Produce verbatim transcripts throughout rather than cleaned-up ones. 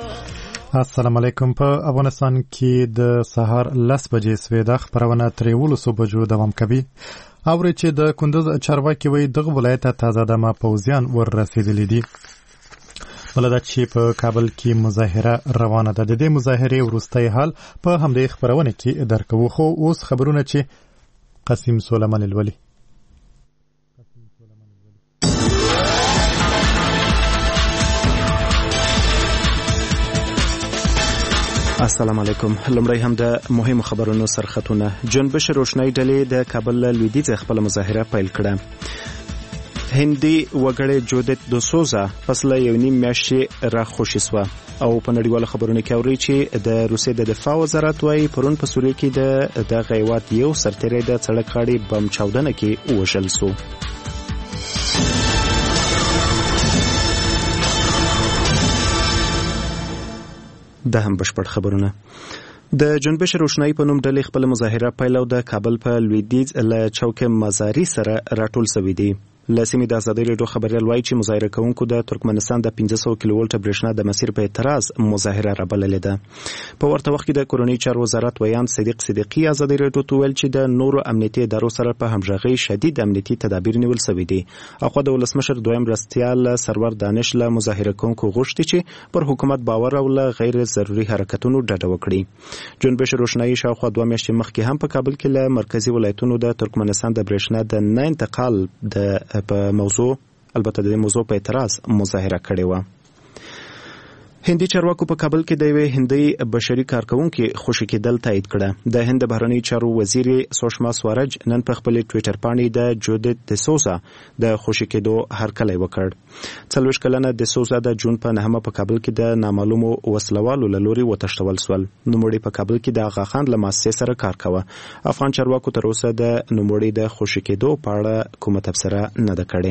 السلام علیکم. په افغانستان کې د سهار لس بجې سوې د خبرونه تر یولسو بجو دوام کوي. اوري چې د کندوز چارواکي وایي دغه ولایت ته تازه دمه پوځیان ور رسېدلي دي. ولدا چې په کابل کې مظاهره روانه ده. د دې مظاهرې وروستی حال په همدې خبرونه کې درکوو. خو اوس خبرونه چې قاسم سلیمان الولی السلام علیکم. لمړی هم د مهمو خبرونو سرخطونه. جنبش روشنايي ډلې د کابل لویدیځ خپل مظاهره پیل کړه. هندي وګړی جودت دوسوزا فاصله یو نیم میاشتې را خوشی سوه. او په نړیواله خبرونه کې اوري چې د روسیې د دفاع وزارت وايي پرون په سوریه کې د دغه هیواد یو سرتیری د سړک غاړې بم چاودنه کې ووژل سو. د هم بشپړ خبرونه. د جنبش روشنايي په نوم ډلې خپل مظاهره پیل او د کابل په لویدیځ له چوک مزاري سره راټول شوي دي. لسیمې د آزادۍ راډیو خبریال وایي چې مظاهره کوونکو د ترکمنستان د پنځه سوه کیلو ولټه برېښنا د مسیر په اعتراض مظاهره رابللې ده. په ورته وخت کې د کورنۍ چارو وزارت ویان صدیق صدیقي آزادۍ راډیو ته ویل چې د نورو امنیتي ادارو سره په همغږۍ شدید امنیتي تدابیر نیول شوي دي. اخوا د ولسمشر دویم مرستیال سرور دانش له مظاهره کوونکو غوښتي چې پر حکومت باور او له غیر ضروري حرکتونو ډډه وکړي. جنبش روشنايي شاوخوا دوه میاشتې مخکې هم په کابل کې له مرکزي ولایتونو د ترکمنستان د برېښنا د نه انتقال د په موضوع البته د موضوع په اعتراض مظاهره کړې و. هندي چارواکو په کابل کې د یوې هندۍ بشري کارکونکو خوشي کېدل تایید کړه. د هند بهرنی چارو وزیر سوشما سوارج نن په خپل ټوئیټر باندې د جودت دسوزا د خوشي کېدو هرکلی وکړ. څلوېښت کلنه دسوزا د جون په نهمه په کابل کې د نامعلومو وسلوالو له لوري وتښتول شول. نوموړي په کابل کې د آغاخان له مؤسسې سره کار کاوه. افغان چارواکو تر اوسه د نوموړي د خوشي کېدو په اړه کومه تبصره نه ده کړې.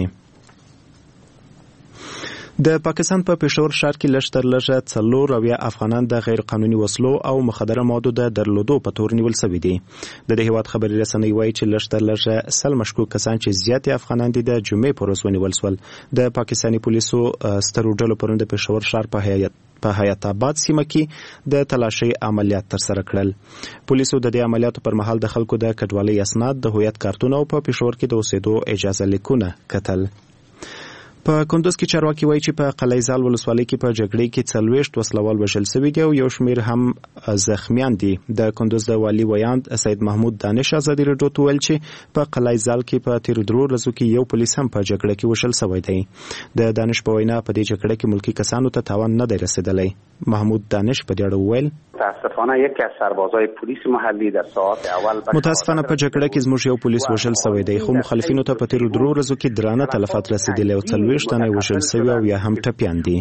د پاکستان په پېښور ښار کې لږ تر لږه څلور اویا افغانان د غیر قانوني وسلو او مخدره موادو د درلودو په تور نیول شوي دي. د دې هېواد خبري رسنۍ وایي چې لږ تر لږه سل مشکوک کسان چې زیاتې افغانان دي د جمعې په ورځ ونیول شول. د پاکستاني پولیسو سترو ډلو پرون د پېښور ښار په هیات په حیات آباد سیمه کې د تلاشۍ عملیات ترسره کړل. پولیسو د دې عملیاتو پر مهال د خلکو د کډوالۍ اسناد، د هویت کارتونه او په پېښور کې د اوسېدو اجازه لیکونه کتل. په کندوز کې چارواکي وایي چې په قلعه زال ولسوالۍ کې په جګړې کې څلوېښت وسلوال وژل شوي دي او یو شمېر هم زخمیان دي. د کندوز د والي ویاند سید محمود دانش ازادي راډیو ته ویل چې په قلعه زال کې په تیرو درو ورځو کې یو پولیس هم په جګړه کې وژل شوی دی. د دانش په وینا په دې جګړه کې ملکی کسانو ته تاوان نه دی رسیدلی. محمود دانش په دې اړه وویل متاسفانه یکی از سربازای پلیس محلی در ساعات اول متاسفانه په جګړه کې زموږ یو پولیس وژل شوی دی خو مخالفینو ته په تیرو درو ورځو کې درانه تلفات رسیدلي او څلوېښت تنه وژل شوي او یا هم ټپیان دي.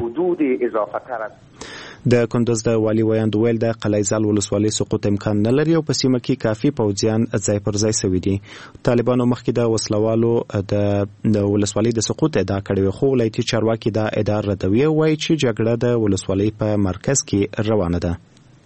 د کندوز د والي ویاند ویل د قلعه زال ولسوالۍ سقوط امکان نه لري او په سیمه کې کافي پوځیان ځای پر ځای شوي دي. طالبانو مخکې د وسلوالو د ولسوالۍ د سقوط ادعا کړې وه خو ولایتي چارواکي دا ادعا ردوي او وایي چې جګړه د ولسوالۍ په مرکز کې روانه ده.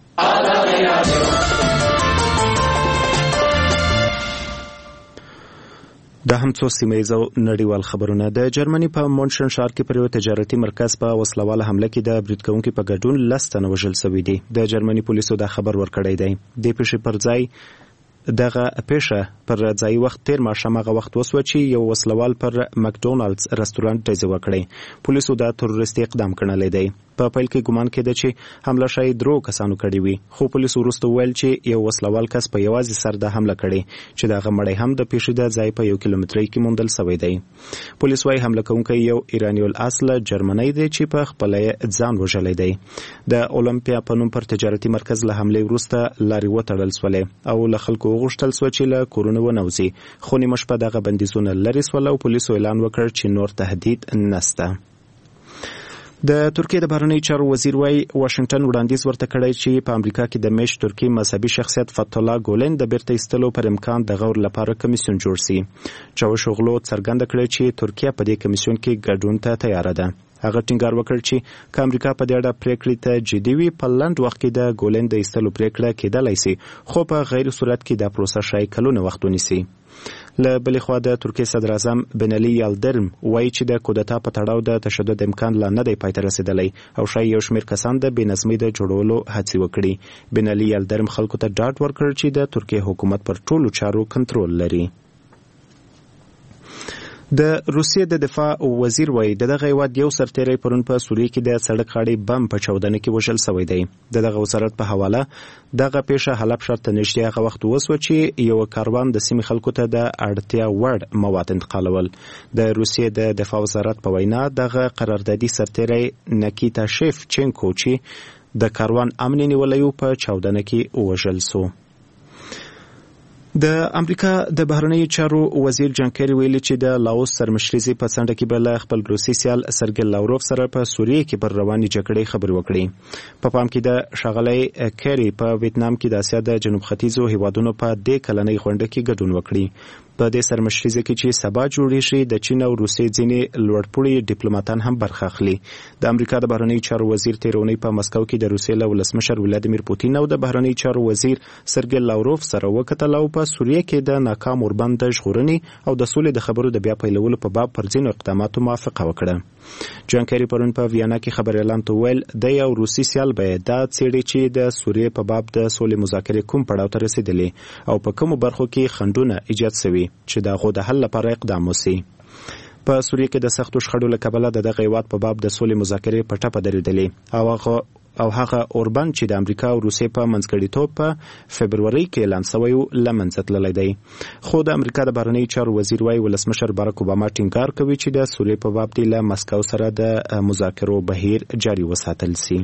د هم څو سیمه‌ییزو نړیوال خبرونه. د جرمني په مونشن ښار کې پر یو تجارتي مرکز په وسلواله حمله کې د برید کوونکو په ګډون لس تنه وژل شوي دي. د جرمني پولیسو دا خبر ورکړی دی. د پیښې پر ځای دغه پیښه پر ځای وخت تیر ماښام هغه وخت وسوه چې یو وسلوال پر مکډونالډز رستورانت ډزې وکړې. پولیسو دا تروریستي اقدام ګڼلی دی. په پیل کې ګمان کېده چې حمله شاید درو کسانو کړې وي خو پولیسو وروسته وویل چې یو وسلوال کس په یوازې سر د حمله کړې چې د هغه مړی هم د پیښې د ځای په یو کیلومترۍ کې موندل شوی دی. پولیس وايي حمله کوونکی یو ایراني الاصله جرمنی دی چې په خپله ځان وژلی دی. د اولمپیا په نوم پر تجارتي مرکز له حملې وروسته لارې وتړل شولې او له خلکو وغوښتل شوه چې له کورونو ونوځي خو نیمه شپه دغه بندیزونه لرې شول او پولیسو اعلان وکړ چې نور تهدید نشته. د ترکیې د بهرنیو چارو وزیر وايي واشنگټن وړاندیز ورته کړی چې په امریکا کې د میشت ترکي مذهبي شخصیت فتح الله ګولن د بیرته ایستلو پر امکان د غور لپاره کمیسیون جوړ شي. چاوشوغلو څرګنده کړې چې ترکیه په دې کمیسیون کې ګډون ته تیار ده. هغه ټینګار وکړ چې که امریکا په دې اړه پریکړې ته جدي وي په لنډ وخت کې د ګولن د ایستلو پریکړه کېدلای شي خو په غیر صورت کې دا پروسه شاید کلونه وخت ونیسي. له بلې خوا د ترکیې صدر اعظم بنالي یلدرم وایي چې د کودتا په تړاو د تشدد امکان لا نه دی پای ته رسېدلی او ښایي یو شمېر کسان د بې نظمۍ د جوړولو هڅې وکړي. بنالي یلدرم خلکو ته ډاډ ورکړ چې د ترکیې حکومت پر ټولو چارو کنټرول لري. د روسیې د دفاع وزیر وایي د دغه هیواد یو سرتیری پرون په سوریه کې د سړک غاړې بم په چاودنه کې وژل شوی دی. د دغه وزارت په حواله دغه پیښه حلب ښار ته نږدې هغه وخت وسوه چې یو کاروان د سیمې خلکو ته د اړتیا وړ مواد انتقالول. د روسیې د دفاع وزارت په وینا دغه قراردادي سرتیری نکیتا شیفچینکو چې د کاروان امن نیولی و په چاودنه کې وژل شو. د امریکا د بهرنیو چارو وزیر جان کری ویلي چې د لاوس سرمشري په څنډه کې بل خپل روسي سیال سرګي لاوروف سره په سوریه کې پر رواني جګړې خبرې وکړي. په پام کې د شغلې کری په ویتنام کې د اسیا د جنوب ختیځو هیوادونو په دې کلنۍ غونډه کې ګډون وکړي. په دې سرمشري کې چې سبا جوړیږي د چین او روسیې ځینې لوړپوړي ډیپلوماټان هم برخه اخلي. د امریکا د بهرنیو چارو وزیر تیرونی په مسکو کې د روسیې له ولسمشر ولادیمیر پوتین او د بهرنیو چارو وزیر سرګي لاوروف سره وکتل او په سوریه کې د ناکام اوربند د ژغورنې او د سولې د خبرو د بیا پیلولو په باب پر ځینو اقداماتو موافقه وکړه. جان کری پرون په ویانا کې خبر اعلان ته ویل د یو روسي سیال به دا څېړي چې د سوریې په باب د سولې مذاکرې کوم پړاو ته رسیدلې او په کومو برخو کې خنډونه ایجاد شوي چې د هغو د حل لپاره اقدام وشي. په سوریه کې د سختو شخړو له کبله د دغه هیواد په باب د سولې مذاکرې په ټپه درېدلې او هغه او هغه اوربند چې د امریکا او روسیې په منځګړیتوب په فبروري کې اعلان شوی و له منځه تللی دی. خو د امریکا د بهرنیو چارو وزیر وایي ولسمشر باراک اوباما ټینګار کوي چې د سوریې په باب دې له مسکو سره د مذاکرو بهیر جاري وساتل شي.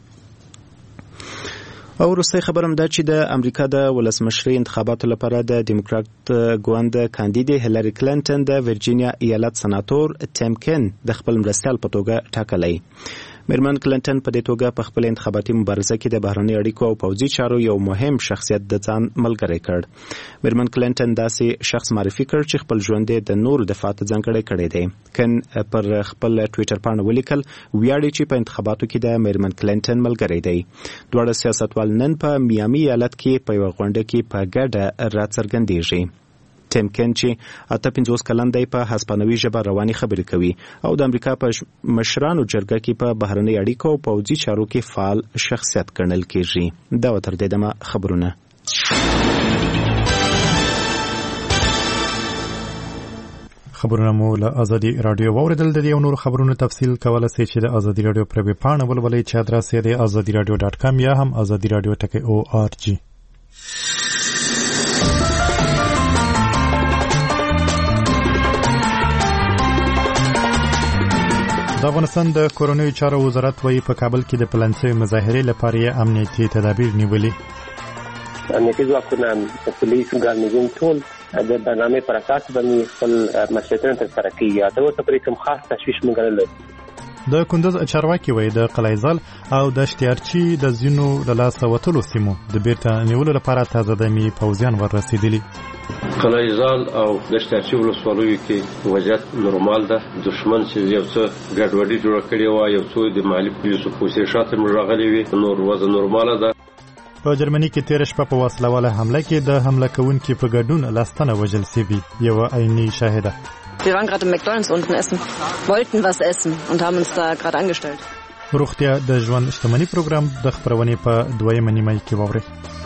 او وروستی خبر هم دا چې د امریکا د ولسمشرۍ انتخاباتو لپاره د ډیموکرات ګوند کاندید هیلری کلینټن د ورجینیا ایالت سناتور ټیم کین د خپل مرستیال په توګه ټاکلی. میرمن کلینټن په دې توګه په خپل انتخاباتي مبارزه کې د بهرنۍ اړیکو او پوځي چارو یو مهم شخصیت د ځان ملګری کړ. میرمن کلینټن داسې شخص معرفي کړ چې خپل ژوند د نورو دفاع ته ځانګړی کړی دی. کن پر خپل ټویټر پاڼه ولیکل ویاړي چې په انتخاباتو کې د میرمن کلینټن ملګری دی. دواړه سیاستوال نن په میامي ایالت کې په یوه غونډه کې په ګډه راڅرګندېږي. ټیم کین چې اته پنځوس کلن دی په هسپانوي ژبه رواني خبرې کوي او د امریکا په مشرانو جرګه کې په بهرنۍ اړیکو او پوځي چارو کې فعال شخصیت ګڼل کېږي. دا تر دې دمه خبرونه. خبرونه مو له ازادي رادیو واوریدل. د دې او نور خبرونو تفصیل کولای شئ چې د ازادي رادیو پر ویب پاڼه ولولئ چې ادرس یې دی azadi radio dot com یا هم azadi radio dot org. د افغانستان د کورونیو چارو وزارت وايي په کابل کې د پلان شوي مظاهرې لپاره یې امنیتي تدابیر نیولي. امنیتي ځواکونه پولیس ګارنیزون ټول د برنامې پر اساس باندې خپل مسؤلیتونه ترسره کوي. دا ورته پرې کوم خاص تشویش موږ نه لرو. د کندز چارواکي وایي د قلعه‌زال او د اشتیارچي د ځینو له لاسه وتلو سیمو د بیرته نیولو لپاره تازه دمي پوځیان ورسېدلي. قلعه‌زال او د اشتیارچي ولسوالیو کې وضعیت نورمال ده. دښمن چې یو څه ګډوډي جوړه کړې وه، یو څو د مالي پولیسو پوسې شاته راغلي وي، نور وضع نورماله ده. په جرمني کې تېره شپه په وسله واله حمله کې د حمله کوونکي په ګډون لستنه وژل شوي. یوه عیني شاهده. Wir waren gerade im McDonald's unten essen, wollten was essen und haben uns da gerade angestellt. روغتیا د ژوند شتمنۍ پروګرام د خبرونې په دویمه نیمه کې واورئ.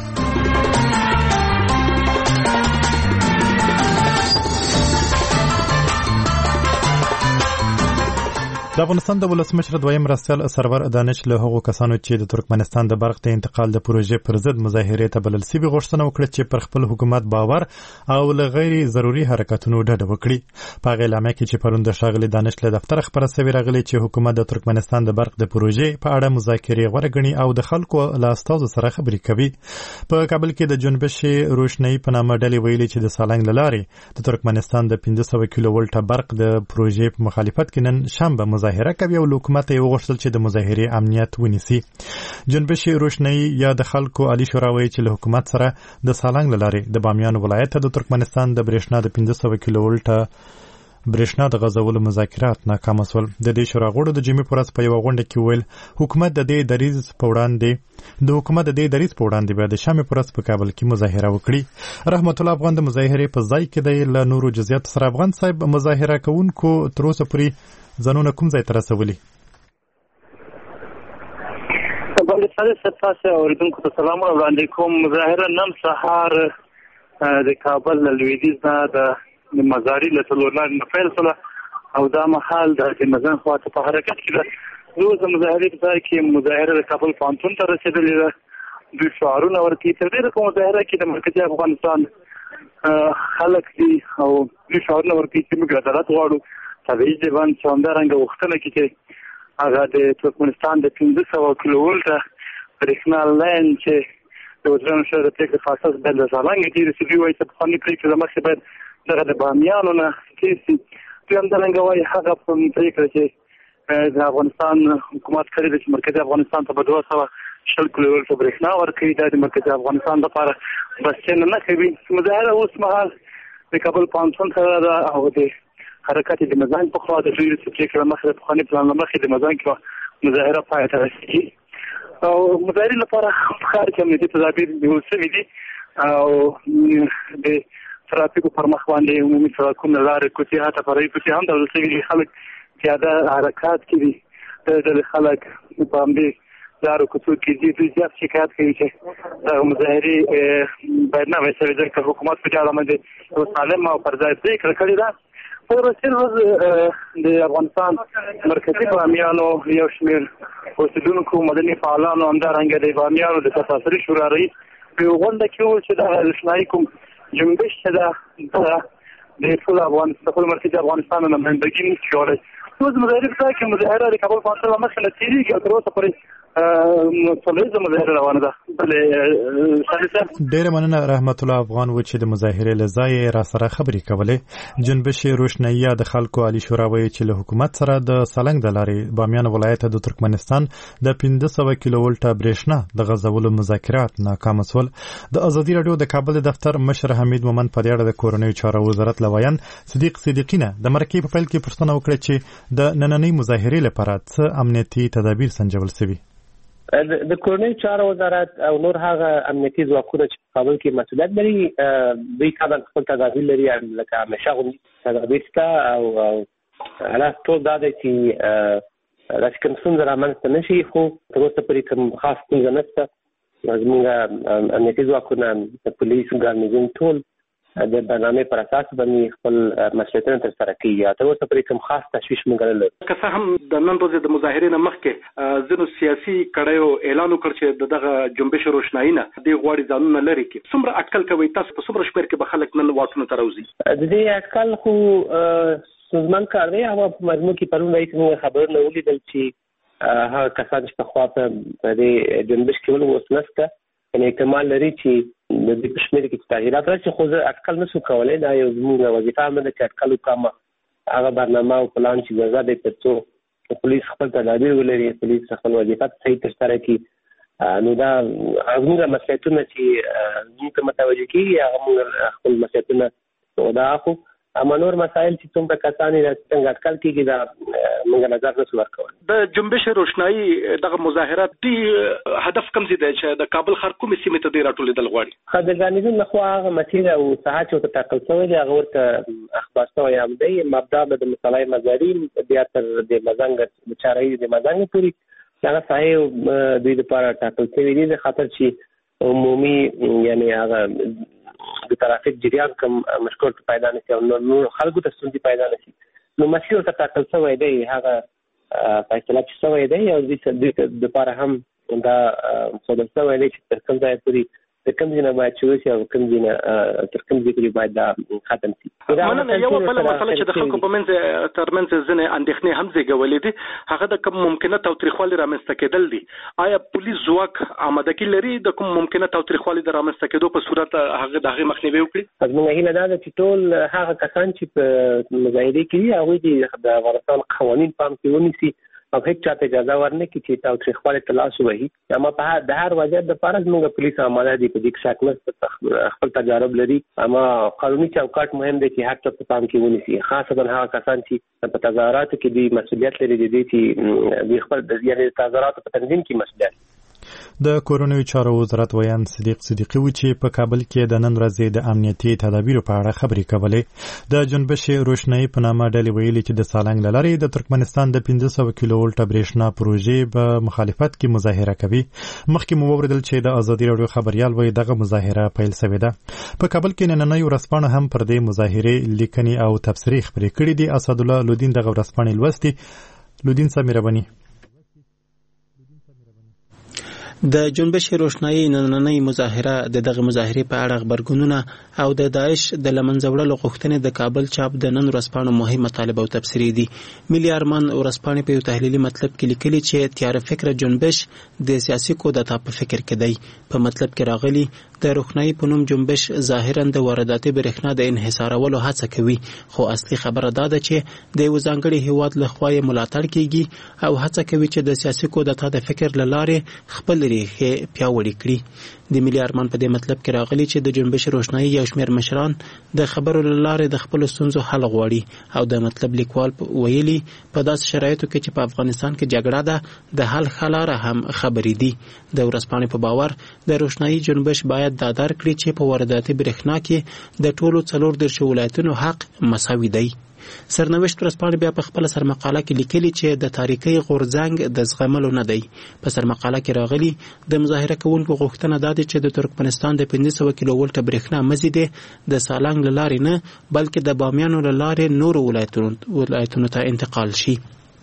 د افغانستان د ولسمشر دویم مرستیال سرور دانش له هغو کسانو چې د ترکمنستان د برق ته انتقال د پروژې پر ضد مظاهرې ته بلل شوي غوښتنه وکړه چې پر خپل حکومت باور او له غیر ضروري حرکتونو ډډه وکړي. په هغې اعلامیه کې چې پرون د ښاغلي دانش له دفتره خپره شوې راغلې چې حکومت د ترکمنستان د برق د پروژې په اړه مذاکرې غوره ګڼي او د خلکو له استازو سره خبرې کوي. په کابل کې د جنبش روشنايي په نامه ډلې ویلي چې د سالنګ له لارې د ترکمنستان د پنځه سوه کیلو ولټه برق د پروژې په مخالفت کې نن شنبه مظاهره کوي او حکومت یې وغوښتل چې د مظاهرې امنیت ونیسي. جنبش روشنايي یا د خلکو عالی شورا وایي چې له حکومت سره د سالنګ له لارې د بامیان ولایت ته د ترکمنستان د برېښنا د پنځه سوه کیلو ولټه برېښنا د غځولو مذاکرات ناکام شول. د دې شورا غړو د جمعې په ورځ په یوه غونډه کې وویل حکومت د دې دریځ په وړاندې د حکومت د دې دریځ په وړاندې بیا د شنبې په ورځ په کابل کې مظاهره وکړي. رحمت الله افغان د مظاهرې په ځای کې دی. له نورو جزئیاتو سره افغان صاحب مظاهره کوونکو تر اوسه پورې ځانونه کوم ځای ته رسولي؟ بل سره ستاسو اوریدونکو ته سلام وړاندې کوم. مظاهره نن سهار د کابل له لویدیځ نه د مزاري له څلور لارې نه پیل شوه او دا مهال د مزن خواته په حرکت کې ده. روز مظاهرې په ځای کې مظاهره د کابل پوهنتون ته رسېدلې ده. دوی شعارونه ورکوي. تر ډېره په مظاهره کې د مرکزي افغانستان خلک دي او دوی شعارونه ورکوي چې موږ عدالت غواړو. طبیعي ځبان چې همدارنګه غوښتنه کوي چې هغه د ترکمنستان د پنځه سوه کیلو ولټه برېښنا لاین چې د وزیرانو شورا د پرېکړې په اساس باید له زالانګې تېرې شي. دوی وایي چې پخوانۍ پرېکړې له مخکې باید دغه د بامیانو نه تېر شي. دوی همدارنګه وایي هغه پرېکړه چې د افغانستان حکومت کړې ده چې مرکزي افغانستان ته به دوه سوه شل کیلو ولټه برېښنا ورکوي دا د مرکزي افغانستان لپاره بسنه نه کوي. مظاهره اوس مهال د کابل پوهنتون سره ده او د حرکت د مزان په خوا د دوی د پرېکړې مخې د پخواني پلان له مخې د مزان کې مظاهره پای ته رسېږي او مظاهرې لپاره په ښار کې امنیتي تدابیر نیول شوي دي او د ترافیکو پر مخ باندې عمومي سړکونه لارې کوڅې حتی فرعي کوڅې هم ډول شوي دي. خلک پیاده حرکات کوي. د خلک په همدې لارو کوڅو کې دي. دوی زیات شکایت کوي چې دغه مظاهرې باید نه وای شوې ځکه حکومت په دې اړه باندې یو سالم او پر ځای پرېکړه کړې ده. په ورځې ورځ د افغانستان مرکزي بامیانو یو شمېر اوسېدونکو مدني فعالانو همدارنګه د بامیانو د تفاصیلي شورا رئیس په یوه غونډه کې وویل چې دغه روښنایي کوم جنبش چې ده د ټول افغانستان ټول مرکزي افغانستان نمایندګي نشي کولی. اوس مظاهرې په ځای کې مظاهره د کابل پوهنتون له مخې نه تېرېږي او تر اوسه پورې څلوېښت مظاهره روانه ده. ډېره مننه رحمت الله افغان و چې د مظاهرې له ځایه را سره خبرې کولې. جنبش روشنایي د خلکو عالی شورا وایي چې له حکومت سره د سالنګ د لارې بامیان ولایت د ترکمنستان د پنځه سوه کیلو ولټه برېښنا د غځولو مذاکرات ناکام شول. د ازادي راډیو د کابل دفتر مشر حمید مومند په دې اړه د کورنیو چارو وزارت لویان صدیق صدیقینه د مرکې په پیل کې پوښتنه وکړه چې د نننۍ مظاهرې لپاره څه امنیتي تدابیر سنجول شوي. د کورنیو چارو وزارت او نور هغه امنیتي ځواکونه چې په کابل کې مسؤلیت لري دوی کابل خپل تدابیر لري لکه همیشه غوندې تدابیر شته او حالات ټول دا دی چې داسې کوم ستونزه رامنځته نه شي خو تر اوسه پورې کوم خاص ستونزه نشته. زموږ امنیتي ځواکونه د پولیس ګارنیزون ټول د برنامې پر اساس باندې خپل مسؤلیتونه ترسره کوي. تر اوسه پورې کوم خاص تشویش موږ نه لرو. که څه هم د نن ورځې د مظاهرې نه مخکې ځینو سیاسي کړیو اعلان وکړ چې دغه جنبش روښنایي نه دې غواړي ځانونه لرې کړي. څومره اټکل کوئ تاسو په څومره شمېر کې به خلک نن واټونو ته راوځي؟ د دې اټکل خو ستونزمن کار دی. هغه په مجموع کې پرون رئیس موږ خبرونه ولیدل چې هغه کسان چې پخوا په دې جنبش کې ول اوس نشته یعنې احتمال لري چې د دې په شمېر کې تغییرات راشي خو زه اټکل نشم کولی. دا یو زموږ وظیفه هم ده چې اټکل وکړم هغه برنامه او پلان چې ګرځا دی تر څو پولیس خپل تدابیر ولري پولیس خپل وظیفه صحیح ترسره کړي. نو دا زموږ مسؤلیتونه چې موږ ته متوجه کېږي هغه موږ خپل مسؤلیتونه ادا کړو. اما نور مسایل چې څومره کسان یې څنګه اټکل کېږي دا موږ نظر نشو ورکولی. د جنبش روښنایي دغه مظاهرات دې هدف کوم ځای دی چې د کابل ښار کومې سیمې ته دې راټولېدل غواړي؟ د ګارنیزون لخوا هغه مسیر او ساحه چې ورته ټاکل شوی دی هغه ورته اخبار شوی هم دی. مبدا به د مصالحې مزاري بیا تر د مزنګ د چارهیي د مزنګ پورې هغه ساحې دوی لپاره ټاکل شوي دي د خاطر چې عمومي یعنې هغه د ترافیک جریان کم مشکل پیدا نشي او نور خلکو ته ستونزې پیدا نشي. نو مسیر ورته ټاکل شوی دی هغه فیصله چې شوی دی او دوی دپاره هم دا ښودل شوی دی چې تر کوم ځایه پورې د کوم ځای نه باید شروع شي او کوم ځای نه تر کوم ځای پورې باید دا ختم شي. مننه. یوه بله مسله چې د خلکو په منځ ترمنځ ځینې اندېښنې هم زېږولې دي هغه د کوم ممکنه تاوتریخوالي رامنځته کېدل دي. آیا پولیس ځواک آمادګي لري د کوم ممکنه تاوتریخوالي د رامنځته کېدو په صورت هغه د هغې مخنیوی وکړي؟ زموږ هیله دا ده چې ټول هغه کسان چې په مظاهرې کې دي هغوی د افغانستان قوانین پام کې ونیسي او هیڅ چاته اجازه ورنه کی چې تاوتریخواله تلاش وهي اما په د هر وضعیت د پاره موږ پولیس آماده دي په دې کې شاکنه خپل تجارب لري اما قانوني چوکاټ مهم دی چې هر څه په پام کې ونیسي خاصه د هغه کسان چې په تظاهراتو کې د مسؤلیت لري دي چې د خپل د یعنی تظاهراتو په تنظیم کې مسؤلیت. د کورونوي چارو وزارت ویان صدیق صدیقي و چې په کابل کې د نن ورځې د امنیتي تدابیرو په اړه خبرې کولې. د جنبش روشنايي په نامه ډلې ویلي چې د سالنګ له لارې د ترکمنستان د پنځه سوه کیلو ولټ برېښنا پروژې په مخالفت کې مظاهره کوي. مخکې مو ووریدل چې د ازادي راډیو خبريال وایي دغه مظاهره پیل شوې ده. په کابل کې نننۍ ورځپاڼه هم پر دې مظاهرې لیکنې او تبصرې خپرې کړې دي. اسدالله لودین دغه ورځپاڼې لوستي. لودین سمیره بني د جنبش روشنايي نننۍ مظاهره د دغه مظاهرې په اړه خبرګونونه او د داعش د لمنځه وړلو غوښتنې د کابل چاپ د نن ورځپاڼو مهم مطالب او تبصرې دي. ملي ارمان ورځپاڼې په یو تحلیلي مطلب کې لیکلي چې تیار فکر جنبش د سیاسي کودتا په فکر کې دی. په مطلب کې راغلي د روښنايي په نوم جنبش ظاهرا د وارداتي برېښنا د انحصارولو هڅه کوي، خو اصلي خبره دا ده چې د یو ځانګړي هیواد لخوا یې ملاتړ کیږي او هڅه کوي چې د سیاسي کودتا د فکر له لارې خپل ریښې پیاوړې کړي. د ملي ارمان په دې مطلب کې راغلي چې د جنبش روښنايي یو شمېر مشران د خبرو له لارې د خپلو ستونزو حل غواړي او د مطلب لیکوال ویلي په داسې شرایطو کې چې په افغانستان کې جګړه ده د حل ښه لاره هم خبرې دي. د ورځپاڼې په باور د روښنايي جنبش باید دا درک کړي چې په وارداتي برېښنا کې د ټولو څلور دېرشو ولایتونو حق مساوي دی. سرنوشت ورځپاڼې بیا په خپله سرمقاله کې لیکلي چې د تاریکۍ غورځنګ د زغملو نه دی. په سرمقاله کې راغلي د مظاهره کوونکو غوښتنه دا ده چې د ترکمنستان د پنځه سوه کیلو ولټه برېښنا مزید د سالنګ له لارې نه بلکې د بامیانو له لارې نورو ولایتونو ته انتقال شي.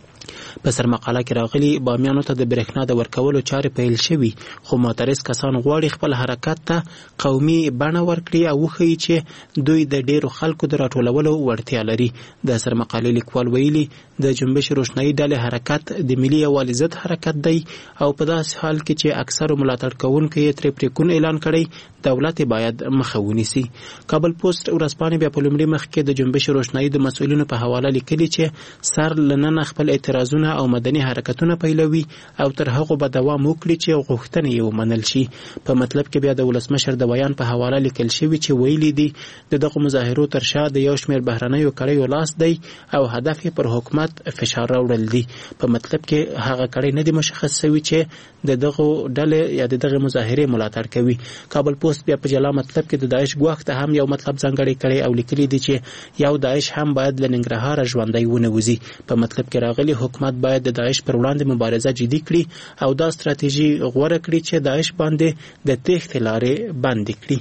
په سرمقاله کې راغلي بامیانو ته د برېښنا د ورکولو چارې پیل شوي، خو معترض کسان غواړي خپل حرکت ته قومي بڼه ورکړي او وښیي چې دوی د ډېرو خلکو د راټولولو وړتیا لري. د سرمقالې لیکوال ویلي د جنبش روښنايي ډلې حرکت د ملي یووالي ضد حرکت دی او په داسې حال کې چې اکثرو ملاتړ کوونکو یې ترې پرېکون اعلان کړی، دولت باید مخه ونیسي. کابل پوسټ ورځپاڼې بیا په لومړي مخ کې د جنبش روښنايي د مسؤلینو په حواله لیکلي چې سر له ننه خپل اعتراضونه او مدني حرکتونه پیلوي او تر هغو به دوام وکړي چې غوښتنې یې ومنل شي. په مطلب کې بیا د ولسمشر د بیان په حواله لیکل شوي چې ویلي دي د دغو مظاهرو تر شا د یو شمېر بهرنیو کړیو لاس دی او هدف یې پر حکومت فشار راوړل دي. په مطلب کې هغه کړی نه دی مشخص شوي چې د دغو ډلې یا د دغې مظاهرې ملاتړ کوي. کابل پوسټ بیا په جلا مطلب کې د داعش ګواښ ته هم یو مطلب ځانګړی کړی او لیکلي دي چې یو داعش هم باید له ننګرهاره ژوندی ونه وځي. په مطلب کې راغلي حکومت باید د داعش پر وړاندې مبارزه جدي کړي او دا ستراتیژي غوره کړي چې داعش باندې د تېښتې لارې بندې کړي.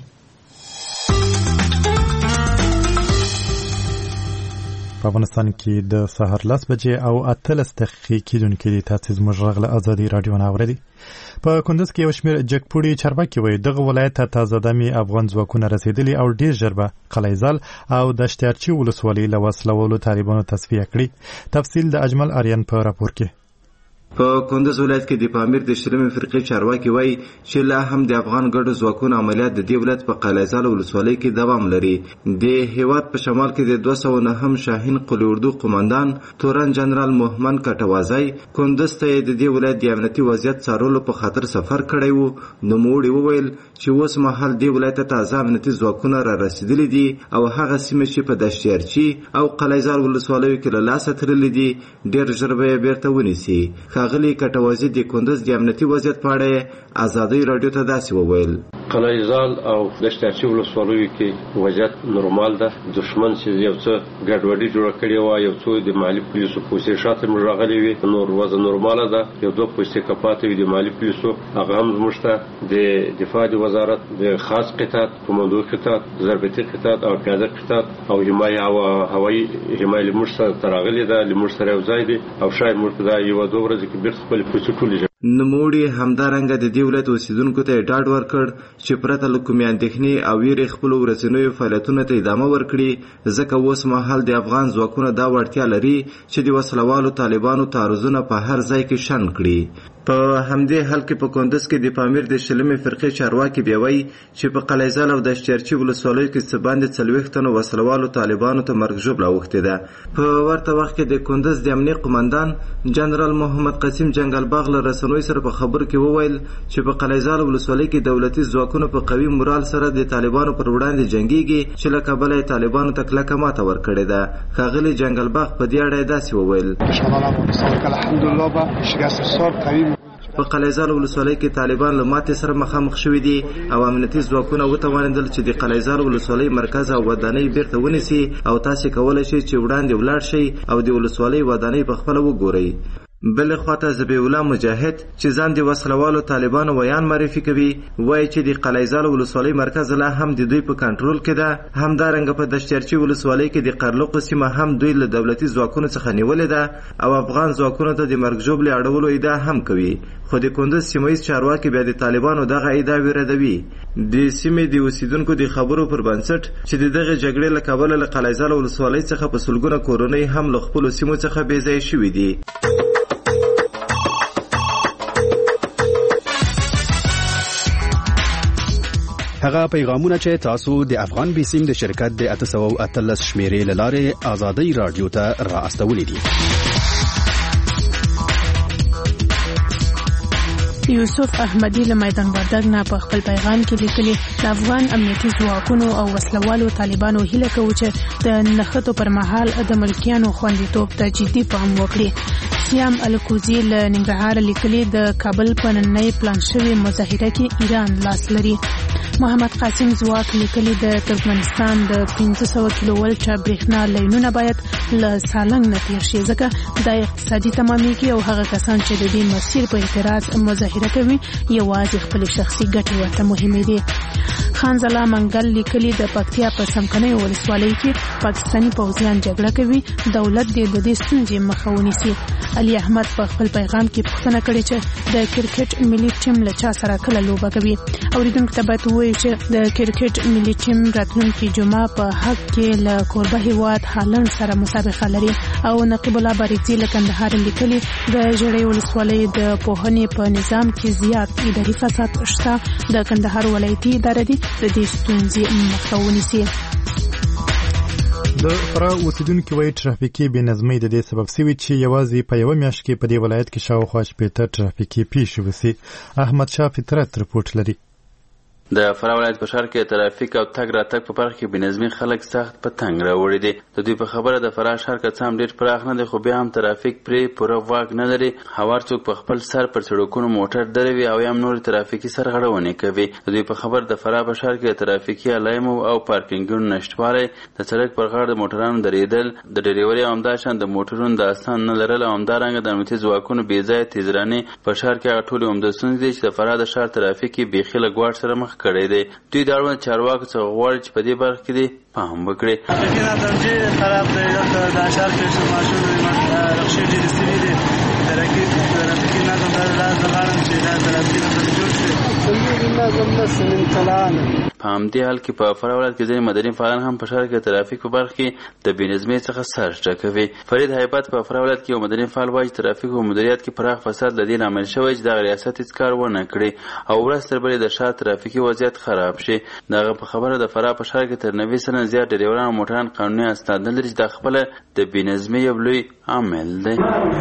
په افغانستان کې د سهار لس بجې او اتلس دقیقې کېدونکې دي. تاسې زموږ غږ له ازادي راډیو نه اورئ. په کندز کې یو شمېر جګپوړي چارواکي وایي دغه ولایت ته تازه دمې افغان ځواکونه رسېدلي او ډېر ژر به قلیزال او د شتیارچي ولسوالۍ له وسلوالو طالبانو تصفیه کړي. تفصیل د اجمل آریان په راپور کې. په کندز ولایت کې د پامیر د شرمې فرقې چارواکي وایي چې لا هم د افغان ګډو ځواکونو عملیات د دې ولایت په قلیزال ولسوالۍ کې دوام لري. د هیواد په شمال کې د دوه سوه نهم شاهین قلي اردو قماندان تورن جنرال محمد کټوازی کندز ته د دې ولایت د امنیتي وضعیت څارلو په خاطر سفر کړی و. نوموړي وویل چې اوس مهال دې ولایت ته تازه امنیتي ځواکونه را رسېدلي دي او هغه سیمې چې په دشتیارچي او قلیزال ولسوالیو کې له لاسه تللي دي ډېر ژر به یې بیرته ونیسي. ښاغلي کټوازي د کندز د امنیتي وضعیت په اړه ازادۍ راډیو ته داسې وویل: قلیزال او دشتیارچي ولسوالیو کې وضعیت نورمال ده. دښمن چې یو څه ګډوډي جوړه کړې وه، یو څو د مالي پولیسو پوستې شاته موږ راغلي وي، نور وضع نورماله ده. یو دوه پوستې که پاتې وي د مالي پولیسو، هغه هم زموږ ته د دفاع د وزارت د خاص قطاعت، کماندو قطاعت، ضربتي قطاعت او پیاده قطاعت او حمایه او هوایي حمایه له موږ سره راغلې ده، له موږ سره یو ځای دي او شاید موږ ته دا یوه دوه ورځې کې بیرته خپلې پوستې ټولې. نوموړي همدارنګه د دې ولایت اوسیدونکو ته ډاډ ورکړ چې پرته له کومې اندېښنې او ویرې خپلو ورځنیو فعالیتونو ته ادامه ورکړي، ځکه اوس مهال د افغان ځواکونه دا وړتیا لري چې د وسلوالو طالبانو تعرضونه په هر ځای کې شنډ کړي. په همدې حال کې په کندز کې د پامیر د شلمې فرقې چارواکي بیا وایي چې په قلعهزال او دشتچرچي ولسوالیو کې څه باندې څلوېښت تنو وسلوالو طالبانو ته مرګ ژوبله اوښتې ده. په ورته وخت کې د کندز د امنیه قمندان جنرال محمد قاسم جنګلباغ له رسنیو سره په خبرو کې وویل چې په قلعهزال ولسوالۍ کې دولتي ځواکونه په قوي مورال سره د طالبانو پر وړاندې جنګېږي چې له کبله یې طالبانو ته کلکه ماته ورکړې ده. ښاغلي جنګلباغ په دې اړه یې داسې وویل: په قلعهزال ولسوالۍ کې طالبان له ماتې سره مخامخ شوي دي او امنیتي ځواکونه وتوانېدل چې د قلعهزال ولسوالۍ مرکز او ودانۍ بیرته ونیسي او تاسې کولی شئ چې وړاندې ولاړ شئ او د ولسوالۍ ودانۍ په خپله وګورئ. بل خواته ذبیح الله مجاهد چې ځان د وسلوالو طالبانو ویان معرفي کوي وایي چې د قلعهزال ولسوالۍ مرکز لا هم د دوی په کنټرول کې ده. همدارنګه په دشتچرچي ولسوالۍ کې د قرلقو سیمه هم دوی له دولتي ځواکونو څخه نیولې ده او افغان ځواکونو ته د مرګ ژوبلې اړولو ادعا هم کوي. خو د کندز سیمه ییز چارواکي بیا د طالبانو دغه ادعاوې ردوي. د سیمې د اوسیدونکو د خبرو پر بنسټ چې د دغه جګړې له کبله له قلعهزال ولسوالۍ څخه په سلګونه کورنۍ هم له خپلو سیمو څخه بې ځایه شوي دي. هغه پیغامونه چې تاسو د افغان بیسیم د شرکت د اته سوه او اتلس شمیرې له لارې ازادۍ راډیو ته را استولي دي. یوسف احمدی له میدان وردګ نه په خپل پیغام کې لیکلي د افغان امنیتي ځواکونو او وسلوالو طالبانو هیله کوي چې د نښتو پر مهال د ملکیانو خوندیتوب ته جدي پام وکړي. سیام الکوزي له ننګرهار لیکلي د کابل په نننۍ پلان شوې مظاهره کې ایران لاس لري. محمد قاسم ځواک لیکلي د ترکمنستان د پنځه سوه کیلو ولټه برېښنا لینونه باید له سالنګ نه تېر شي ځکه دا اقتصادي تمامېږي او هغه کسان چې د دې مسیر په اعتراض مظاهره کوي یوازې خپلې شخصي ګټې ورته مهمې دي. خانزلا منګل لیکلي د پکتیا په څمکنیو ولسوالۍ کې پاکستاني پوځیان جګړه کوي دولت دې د دې ستونزې مخه ونیسي. علي احمد په خپل پیغام کې پوښتنه کړې چې د کرکټ ملي ټیم له چا سره کله لوبه کوي. اوریدونکو ته باید ووایو چې د کرکټ ملي ټیم راتلونکي جمعه په حق کې له کوربه هیواد هالند سره مسابقه لري. او نقیب الله باریزي له کندهار لیکلي د ژړۍ ولسوالۍ د پوهنې په نظام کې زیات اداري فساد شته د کندهار ولایتي اداره دې د دې ستونزې مخه ونیسي. د فراه اوسیدونکي وایي ترافیکي بې نظمۍ د دې سبب سوي چې یوازې په یوه میاشت کې په دې ولایت کې شاوخوا شپېته ترافیکي پیښې وسي. احمد شاه فطرت رپورټ لري. د فراه ولایت په ښار کې ترافیک او تګ راتګ په برخه کې بېنظمي خلک سخت په تنګ راوړي دي. د دوی په خبره د فراه ښار که څه هم ډېر پراخ نه دی خو بیا هم ترافیک پرې پوره واک نه لري. هوار څوک په خپل سر پر سړکونو موټر دروي او یا هم نورې ترافیکي سرغړونې کوي. د دوی په خبره د فراه په ښار کې د ترافیکي علایمو او پارکینګونو نشتوالی، د سړک پر غاړه د موټرانو درېدل، د ډریورۍ او همداشان د موټرونو د اسان نه لرل او همدارنګه د امنیتي ځواکونو بې ځایه تیزرانې په ښار کې هغه ټولې عمده ستونزې دي چې د فراه د ښار ترافیک یې بیخي له ګواښ سره مخ کړی دی. دوی د اړوند چارواکو څخه غواړي چې په دې برخه کې دې پام وکړي. ترافیکي نظم ډېر خراب دی. دلته د ښار کې ماشین رخصې ډېرې سوي دي. ترافیکي نظم دا زه غواړم چې دا ترافیکي نظم جوړ شي. نظم نشته منتلانه په همدې حال کې په فراه ولایت کې ځینې مدني فعالان هم په ښار کې د ترافیک په برخه کې د بې نظمۍ څخه سر ټکوي. فرید هیبت په فراه ولایت کې یو مدني فعال وایي ترافیک په مدیریت کې پراخ فساد له دې لامل شوی چې دغه ریاست هېڅ کار ونه کړي او ورځ تر بلې د ښار ترافیکي وضعیت خراب شي. دغه په خبره د فراه په ښار کې تر نوي سلنه زیات ډریوران او موټران قانوني اسناد نه لري چې دا خپله د بې نظمۍ یو لوی عامل دی.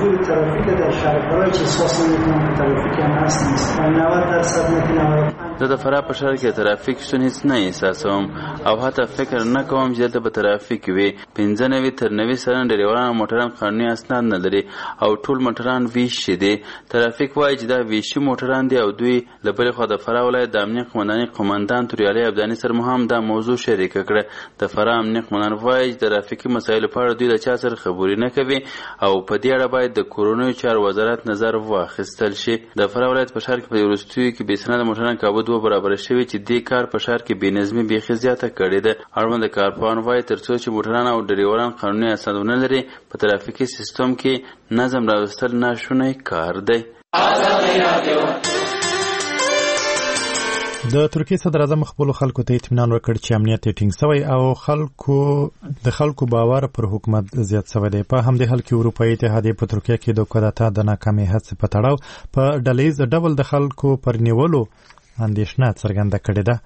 زه د فراه په ښار کې د ترافیک شتون هېڅ نه احساسوم او حتی فکر نه کوم چې دلته به ترافیک وي. پنځه نوي تر نوي سلنه ډریوران او موټران قانوني اسناد نه لري او ټول موټران ویشي دي. ترافیک وایي چې دا ویشي موټران دي او دوی له بلې خوا د فراه ولایت د امنیه قمندانۍ قمندان توریالي ابداني سره مو هم دا موضوع شریکه کړه. د فراه امنیه قمندان وایي چې د ترافیکي مسایلو په اړه دوی د چا سره خبرې نه کوي او په دې اړه باید د کورونیو چارو وزارت نظر واخیستل شي. د فراه ولایت په ښار کې په وروستیو کې بې سنده موټران کابو دوه برابره شوي چې دې کار په ښار کې بې نظمي بیخي زیاته کړې ده. اړوند کارپوهان وایي تر څو چې موټران او ډریوران قانوني اسناد ونه لري په ترافیکي سیستم کې نظم راوستل ناشونی کار دی. د ترکیې صدر اعظم خپل خلکو ته اطمینان ورکړ چې امنیت یې ټینګ شوی او خلکو د خلکو باور پر حکومت زیات شوی دی. په همدې حال کې اروپایي اتحادیه په ترکیه کې د کودتا د ناکامۍ هڅې په تړاو په ډلیز ډول د خلکو پر نیولو اندېښنه څرګنده کړې ده.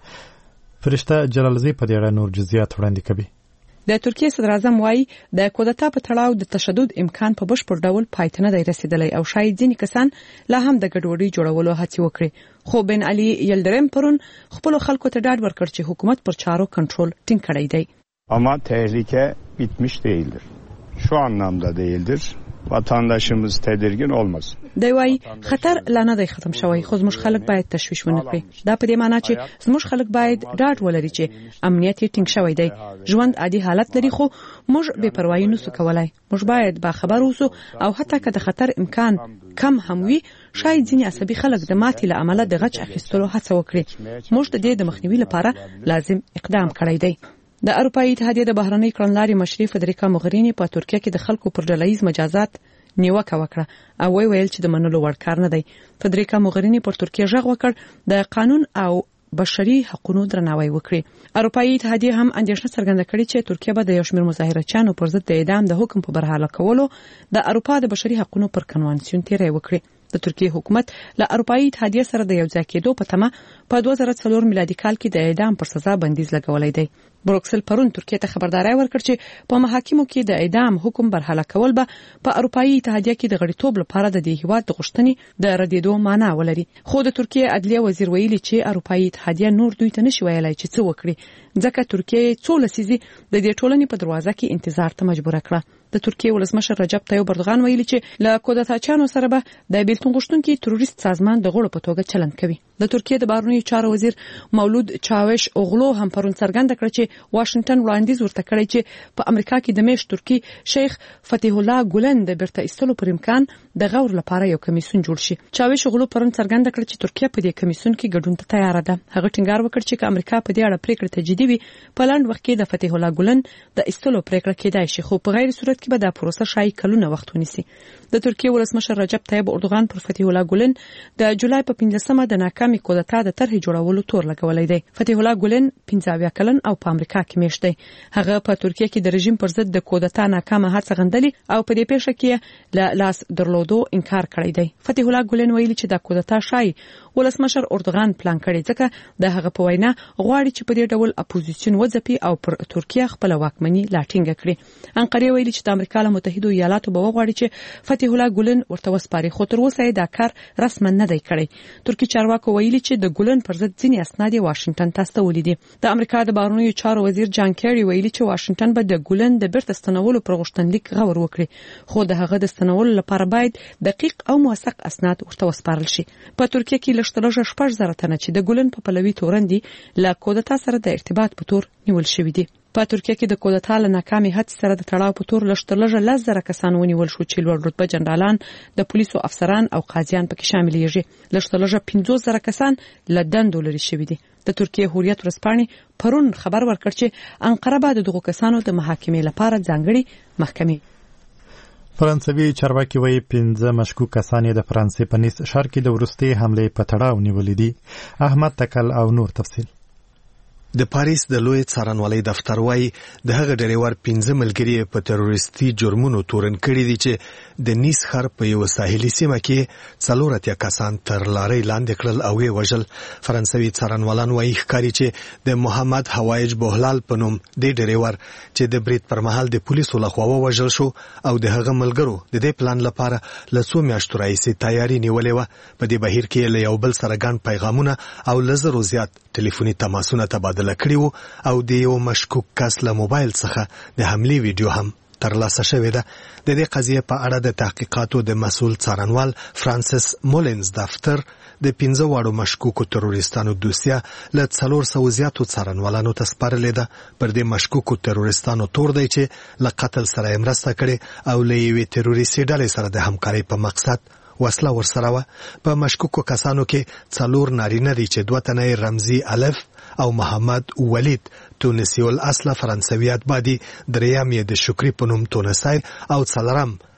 فرشته جلالزی په دې اړه نور جزئیات وړاندې کوي. د ترکیې صدر اعظم وايي د کودتا په تړاو د تشدد امکان په بشپړ ډول پای ته نه دی رسیدلی او شاید ځینې کسان لا هم د ګډوډۍ جوړولو هڅې وکړي. خو بن علي یلدرم پرون خپل خلکو ته ډاډ ورکړ چې حکومت پر چارو کنټرول ټینګ کړی دی. Ama tehlike bitmiş değildir. Şu anlamda değildir. Vatandaşımız tedirgin olmasın. دی وايي خطر لا نه دی ختم شوی خو زموږ خلک باید تشویش ونه کړي. دا په دې معنی چې زموږ خلک باید ډاډ ولري چې امنیت یې ټینګ شوی دی. ژوند عادي حالت لري خو موږ بې پروايي نشو کولای. موږ باید با خبر اوسو او حتی که د خطر امکان کم هم وي شاید ځینې عصبي خلک د ماتې له امله د غچ اخیستلو هڅه وکړي. موږ د دې د مخنیوي لپاره لازم اقدام کړی دی. د اروپایي اتحادیې د بهرنۍ کړنلارې مشري فدریکا موغرینی په ترکیه کې د خلکو پر ډلهییز مجازات نیوکه وکړه او وی ویل چې د منلو وړ کار نه دی. فدریکا موغرینی پر ترکیه ژغ وکړ د قانون او بشري حقوقو درناوی وکړي. اروپایي اتحادیه هم اندېښنه څرګنده کړې چې ترکیه به د یو شمېر مظاهرچیانو پر ضد د اعدام د حکم په برحاله کولو د اروپا د بشري حقوقو پر کنوانسیون تیری وکړي. د ترکیه حکومت له اروپایي اتحادیه سره د یو ځای کېدو په تمه په دوه زره څلور میلادي کال کې د اعدام پر سزا بندیز لګولای دی. بروکسل پرون ترکیه ته خبرداري ورکړ چې په محاکمو کې د اعدام حکم برحاله کول به په اروپایي اتحادیه کې د غړیتوب لپاره د دې هیواد د غوښتنې د ردیدو معنا ولري. خو د ترکیه عدلیه وزیر ویلي چې اروپایي اتحادیه نور دوی ته نشي ویلای چې څه وکړي ځکه ترکیه څو لسیزې د دې ټولنې په دروازه کې انتظار ته مجبور کړه. د ترکیه ولسمشر رجب طیب اردوغان ویلي چې له کودتاچانو سره به د بیلتون غوښتونکي تروریست سازمان د غړو په توګه چلند کوي. د ترکیه د بهرنیو چارو وزیر مولود چاوش اوغلو هم پرون څرګنده کړ چې واشنگټن وړاندیز ورته کړی چې په امریکا کې د میشت ترکی شیخ فتح الله ګولن د بیرته ایستلو پر امکان د غور لپاره یو کمیسیون جوړ شي. چاوش اوغلو پرون څرګنده کړ چې ترکیه په دې کمیسیون کې ګډون ته تیار ده. هغه ټینګار وکړ چې امریکا په دې اړه پریکړه تجدیدي وي په لاند وخت کې د فتح الله ګولن د ایستلو پریکړه کېدای شي خو په غیر صورت کې به د پروسه شای کلونه وخت ونیسي. د ترکیه ولسمشر رجب طیب اردوغان پر فتح الله ګولن د جولای په پنځمه د ناکامي کودتا د طرح جوړولو تور لګولای دی. فتح الله ګولن پنځه اویا کلن او په امریکا کې میشت دی. هغه په ترکیه کې د رژیم پر ضد د کودتا ناکامه هڅه غندلې او په دې پیښه کې له لاس درلودو انکار کړی دی. فتح الله ګولن ویلي چې د کودتا شای ولسمشر اردوغان پلان کړی ځکه د هغه په وینا غواړي چې په دې ډول اپوزیسیون وځپي او پر ترکیه خپل واکمني لا ټینګه کړي. انقره ویلي چې د امریکا له متحده ایالاتو به وغواړي چې فتح الله ګولن ورته وسپاري خو تر اوسه دا کار رسما نه دی کړی. ترکی چارواکو ویلي چې د ګولن پر ضد ځینې اسناد واشنگټن ته استولې دي. د امریکا د بهرنیو چارو وزیر جان کیری ویلي چې واشنگټن به د ګولن د بیرته ستنولو پر غوښتنلیک غور وکړي خو د هغه د ستنولو لپاره باید دقیق او موثق اسناد ورته وسپارل شي. په ترکیه کې لږترلږه شپږ زره تنه چې د ګولن په پلوي تورندي له کودتا سره د ارتباط په تور نیول شوی دي. په ترکیه کې د کودتا له ناکامۍ هڅې سره د تړاو په تور لږترلږه لس زره کسان ونیول شو چې لوړ رتبه جنرالان د پولیسو افسران او قاضیان پکې شاملېږي. لږترلږه پنځوس زره کسان له دندو لرې شوي دي. د ترکیه هوریت ورځپاڼې پرون خبر ورکړ چې انقره به د دغو کسانو د محاکمې لپاره ځانګړي محکمې فرانسوي چارواکي وایي پنځه مشکوک کسان د فرانسې په نیس ښار کې د وروستۍ حملې په تړاو نیولي دي. احمد تکل او نور تفصیل. د پاریس د لوی څارنوالۍ دفتر وايي د هغه ډریور پنځه ملګري په تروریستي جرمونو تورن کړي دي چې د نیس ښار په یو ساحلي سیمه کې څلور اتیا کسان تر لارۍ لاندې کړل او یې وژل. فرانسوي څارنوالان وايي ښکاري چې د محمد هوایج بوهلال په نوم د ډریور چې د برید پر مهال د پولیسو لخوا ووژل شو او د هغه ملګرو د دې پلان لپاره له څو میاشتو راهیسې تیاری نیولې وه. په دې بهیر کې له یو بل سره ګڼ پیغامونه او له زرو زیات ټلیفوني تماسونه تبادله کړي وو او د یو مشکوک کس له موبایل څخه د حملې ویډیو هم ترلاسه شوې ده. د دې قضیې په اړه د تحقیقاتو د مسؤل څارنوال فرانسیس مولنز دفتر د پنځه واړو مشکوکو تروریستانو دوسیه له څلور سوو زیاتو څارنوالانو ته سپارلې ده. پر دې مشکوکو تروریستانو تور دی چې له قتل سره یې مرسته کړې او له یوې تروریستي ډلې سره د همکارۍ په مقصد وسله ورسره وه. په مشکوکو کسانو کې څلور نارینه دي چې دوه تنه یې رمزي الف او محمد ولید تونسي الاصله فرانسوي اتباع دي. دریم یې د شکري په نوم تونسای او څلورم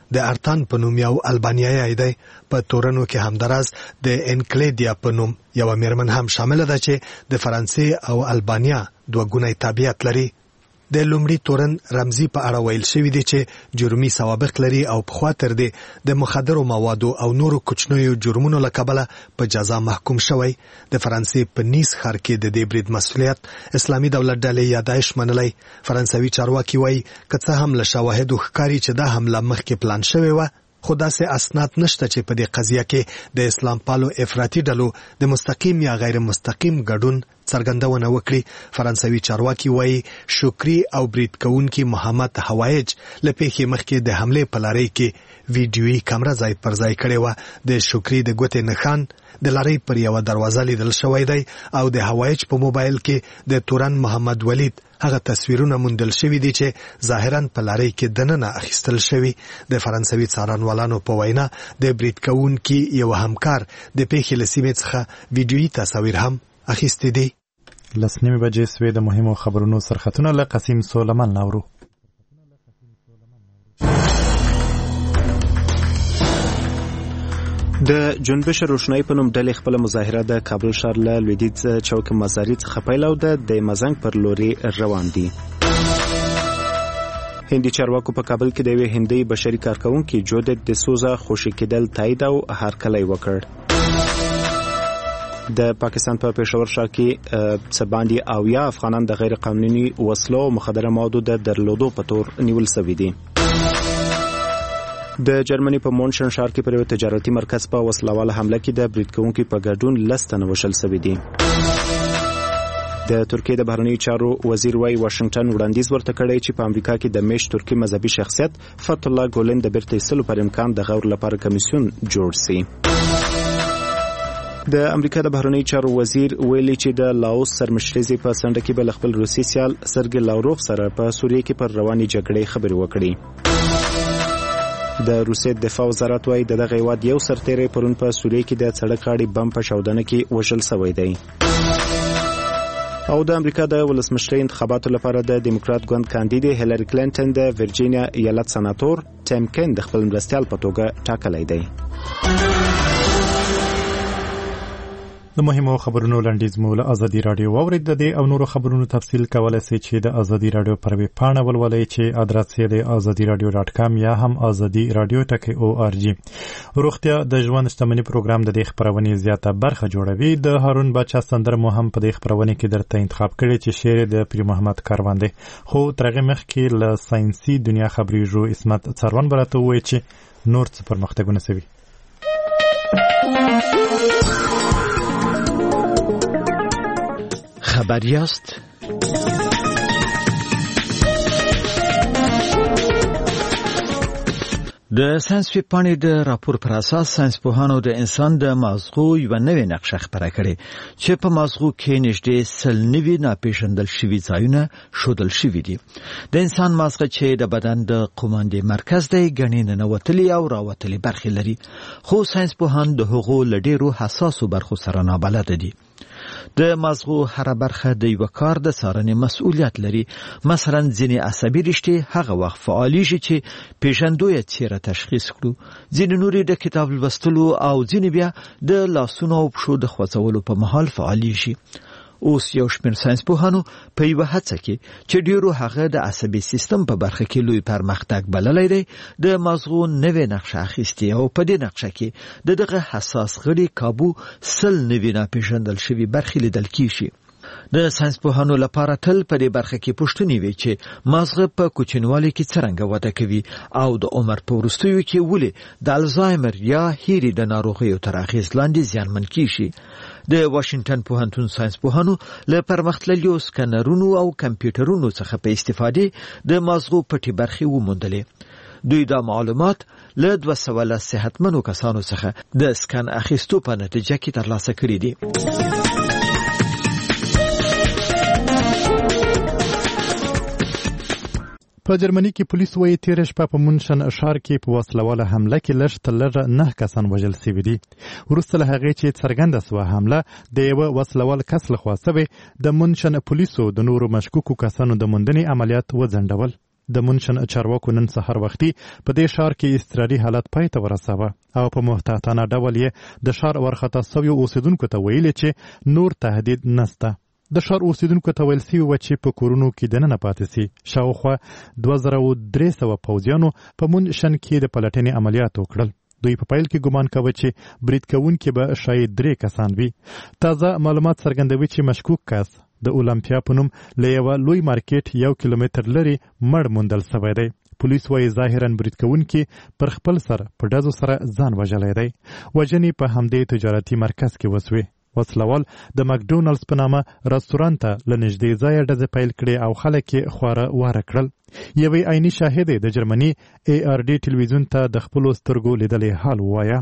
د ارتان په نوم یو البانیایی دی. په تورنو کې همداراز د انکلیدیا په نوم یو میرمن هم شامل ده چې د فرانسې او البانیا دوه ګونی تابعیت لري. د لومړي تورن رمزي په اړه ویل شوی دی چې جرمي سوابق لري او په خاطر دی د مخدرو موادو او نورو کوچنیو جرمونو له کبله په جزا محکوم شوی. د فرانسې په نیس ښار کې د دې برید مسؤلیت اسلامي دولت ډلې یا داعش منلی. فرانسوي چارواکي وایي که څه هم له شواهدو ښکاري چې دا حمله مخکې پلان شوې وه، خو داسې اسناد نشته چې په دې قضیه کې د اسلام پالو افراطي ډلو د مستقیم یا غیر مستقیم ګډون څرګندونه وکړي. فرانسوي چارواکي وایي شکری او برید کوونکي محمد حوایج له پیښې مخکې د حملې په لارۍ کې ویډیویي کامره ځای پر ځای کړې وه. د شکری د ګوتې نښان د لارۍ پر یوه دروازه لیدل شوی دی او د حوایج په موبایل کې د تورن محمد ولید هغه تصویرونه موندل شوي دي چې ظاهرا په لارۍ کې دننه اخیستل شوي. د فرانسوي څارنوالانو په وینا د برید کوونکي یو همکار د پیښې له سیمې څخه ویډیویي تصاویر هم اخیستي دي. لس نیمې بجې سوې د مهمو خبرونو سرخطونه له قسیم سلیمان ناورو. د جنبش روشنايي په نوم ډلې خپل مظاهره د کابل ښار له لویدیځ چوک مزاري څخه پیل او د مزنګ پر لوري روان دي. هندي چارواکو په کابل کې د یوې هندۍ بشري کارکونکي جودت د سوزا خوشي کېدل تایید او هرکلی وکړ. د پاکستان په پېښور ښار کې څه باندې اویا افغانان د غیر قانوني وسلو او مخدره موادو د درلودو په تور نیول شوي دي. د جرمني په مونشن ښار کې پر یو تجارتي مرکز په وسلواله حمله کې د برید کوونکي په ګډون لس تنه وژل شوي دي. د ترکیې د بهرنیو چارو وزیر وايي واشنگټن وړاندیز ورته کړی چې په امریکا کې د میش ترکي مذهبي شخصیت فتح الله ګولن د بیرته ایستلو پر امکان د غور لپاره کمیسیون جوړ شي. د امریکا د بهرنیو چارو وزیر ویلي چې د لاوس سرمشرزي په سنډه کې بل خپل روسي سیال سرګي لاوروف سره په سوریه کې پر رواني جګړې خبرې وکړي. د روسیې دفاع وزارت وايي دغه هیواد یو سرتیری پرون په سوریه کې د سړک غاړې بم په چاودنه کې وژل شوی دی. او د امریکا د ولسمشرۍ انتخاباتو لپاره د دیموکرات ګوند کاندید هیلری کلینټن د ورجینیا ایالت سناتور ټیم کین د خپل مرستیال په توګه ټاکلی دی. د مهمو خبرونو لنډیز مو له ازادي رادیو واورید. د دې او نورو خبرونو تفصیل کولای شئ چې د ازادي رادیو پر ویب پاڼه ولولئ چې ادرس یې د ازادي رادیو ډاټ کام یا هم ازادي رادیو ټکی او آر جی. روغتیا د ژوند شتمنۍ پروګرام د دې خبرونې زیاته برخه جوړوي. د هارون باچا سندره مو هم په دې خبرونې کې درته انتخاب کړي چې شعر د پیر محمد کاروان دی. خو ترغه مخکې له ساينسي دنیا خبريږو اسمت څروان برته وایي چې نور څه پرمختګونه سوي. خبریاست د ساينس ویبپاڼې د راپور پر اساس ساينس پوهانو د انسان د مازغو یو نوې نقشه خپره کړې چې په مازغو کې نږدې سل نوي ناپېژندل شوي ځایونه ښودل شوي دي. د انسان مازغه چې د بدن د قوماندې مرکز دی ګڼې ننوتلي او راوتلي برخې لري، خو ساينس پوهان د هغو له ډېرو حساسو برخو سره نابلده دي. د مازغو هر برخه د یو کار د څارنې مسؤلیت لري. مثلا ځینې عصبي رشتې هغه وخت فعالیږي چې پیژندوی چیرې تشخیص کړو، ځینې نورې د کتاب لوستلو او ځینې بیا د لاسونو او پښو د خوځولو په مهال فعالیږي. اوس یو شمېر ساينس پوهانو په یوه هڅه کې چې ډېرو هغه د عصبي سیستم په برخه کې لوی پرمختګ بللی دی، د مازغو نوې نقشه اخیستې او په دې نقشه کې د دغه حساس غړي کابو سل نوي ناپېژندل شوي برخې لیدل کیږي. د ساينس پوهانو لپاره تل په دې برخه کې پوښتنې وي چې مازغه په کوچنوالي کې څرنګه وده کوي او د عمر په وروستیو کې ولې د الزایمر یا هیري د ناروغیو تر اغېز لاندې زیانمن کیږي. د واشنگټن پوهنتون ساينس پوهانو له پرمختللو سکانرونو او کمپیوټرونو څخه په استفادې د مازغو پټي برخې وموندلې. دوی دا معلومات له دوه سوه له صحتمنو کسانو څخه د سکان اخیستو په نتیجه کې ترلاسه کړي دي. په جرمني کې پولیس وایي تېره شپه په مونشن ښار کې په وسلواله حمله کې لږ تر لږه نه کسان وژل شوي دي. وروسته له هغې چې څرګنده سوه حمله د یوه وسلوال کس لخوا سوې، د مونشن پولیسو د نورو مشکوکو کسانو د موندنې عملیات وځنډول. د منشن چارواکو نن سهار وختي په دې ښار کې اضطراري حالت پای ته ورساوه او په محتاطانه ډول یې د ښار ورخطا سویو اوسیدونکو ته ویلي چې نور تهدید نسته. د ښار اوسیدونکو ته ویل سوي وه چې په کورونو کې دننه پاتې سي. شاوخوا دوه زره درې سوه پوځیانو په منشن کې د پلټنې عملیات وکړل. دوی په پیل کې ګمان کاوه چې برید کوونکي به شاید درې کسان وي. تازه معلومات څرګندوي چې مشکوک کس د اولمپیا په نوم له یوه لوی مارکیټ یو کیلومتر لرې مړ موندل سوی دی. پولیس وایي ظاهرا برید کوونکي پر خپل سر په ډزو سره ځان وژلی دی. وژنې په همدې تجارتي مرکز کې وسوې. وسلوال د مکډونالډز په نامه رستورانت ته له نږدې ځایه ډزې پیل کړې او خلک یې خواره واره کړل. یوې عیني شاهدې د جرمني ای آر ډي ټلویزیون ته د خپلو سترګو لیدلی حال ووایه.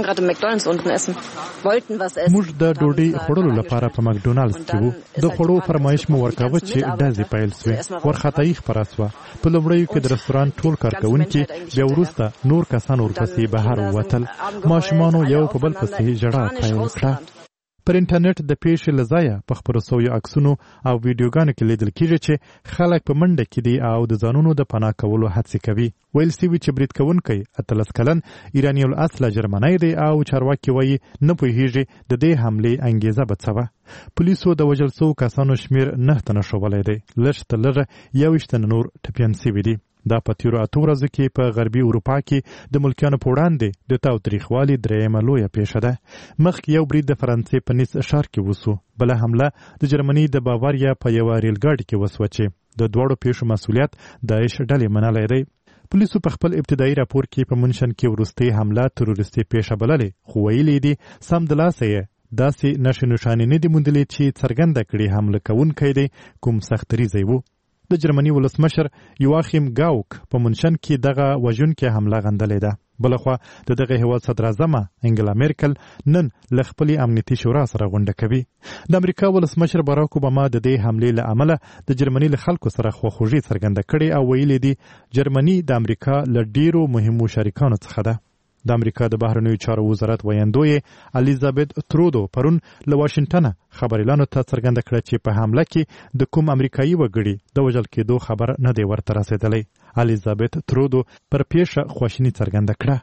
موږ د ډوډۍ خوړلو لپاره په مکډونالډز کې وو. د خوړو فرمایش مو ورکاوه چې ډزې پیل سوې. وارخطایي خپره سوه. په لومړیو کې د رستورانت ټول کارکوونکي بیا وروسته نور کسان ورپسې بهر ووتل. ماشومانو یو په بل پسې ژړا پیل کړه. پر انټرنیټ د پیښې له ځایه په خپرو سویو عکسونو او ویډیوګانو کې لیدل کېږي چې خلک په منډه کې دي او د ځانونو د پناه کولو هڅې کوي. ویل سوي چې برید کوونکی اتلس کلن ایراني الاصله جرمنی دی او چارواکي وایي نه پوهېږي د دې حملې انګیزه به څه وه. پولیسو د وژل سوو کسانو شمېر نه تنه ښوولی دی. لږ تر لږه یوویشت تنه نور ټپیان سوي دي. دا په تیرو اتو ورځو کې په غربي اروپا کې د ملکیانو په وړاندې د تاوتریخوالي دریمه لویه پیښه ده. مخکې یو برید د فرانسې په نیس ښار کې وسو. بله حمله د جرمني د باواریا په یوه ریل ګاډي کې وسوه چې د دواړو پیښو مسؤلیت داعش ډلې منلی دی. پولیسو په خپل ابتدایي راپور کې په منشن کې وروستۍ حمله تروریستي پیښه بللې، خو ویلي دي سمدلاسه یې داسې نښې نښانې نه دي موندلې چې څرګنده کړي حمله کوونکی دی کوم سختریزی و. د جرمني ولسمشر یواخیم ګاوک په منشن کې دغه وژونکې حمله غندلې ده. بلخوا د دغه هیواد صدراعظمه انګلا میرکل نن له خپلې امنیتي شورا سره غونډه کوي. د امریکا ولسمشر باراک اوباما د دې حملې له امله د جرمني له خلکو سره خواخوږي څرګنده کړې او ویلي دي جرمني د امریکا له ډیرو مهمو شریکانو څخه ده. د امریکا د بهرنیو چارو وزارت ویاندوی الیزابت ترودو پرون له واشنګټنه خبريالانو ته څرګنده کړه چې په حمله کې د کوم امریکایي وګړي د وژل کېدو خبر نه دی ورته رسېدلی. الیزابت ترودو پر پیښه خواشیني څرګنده کړه.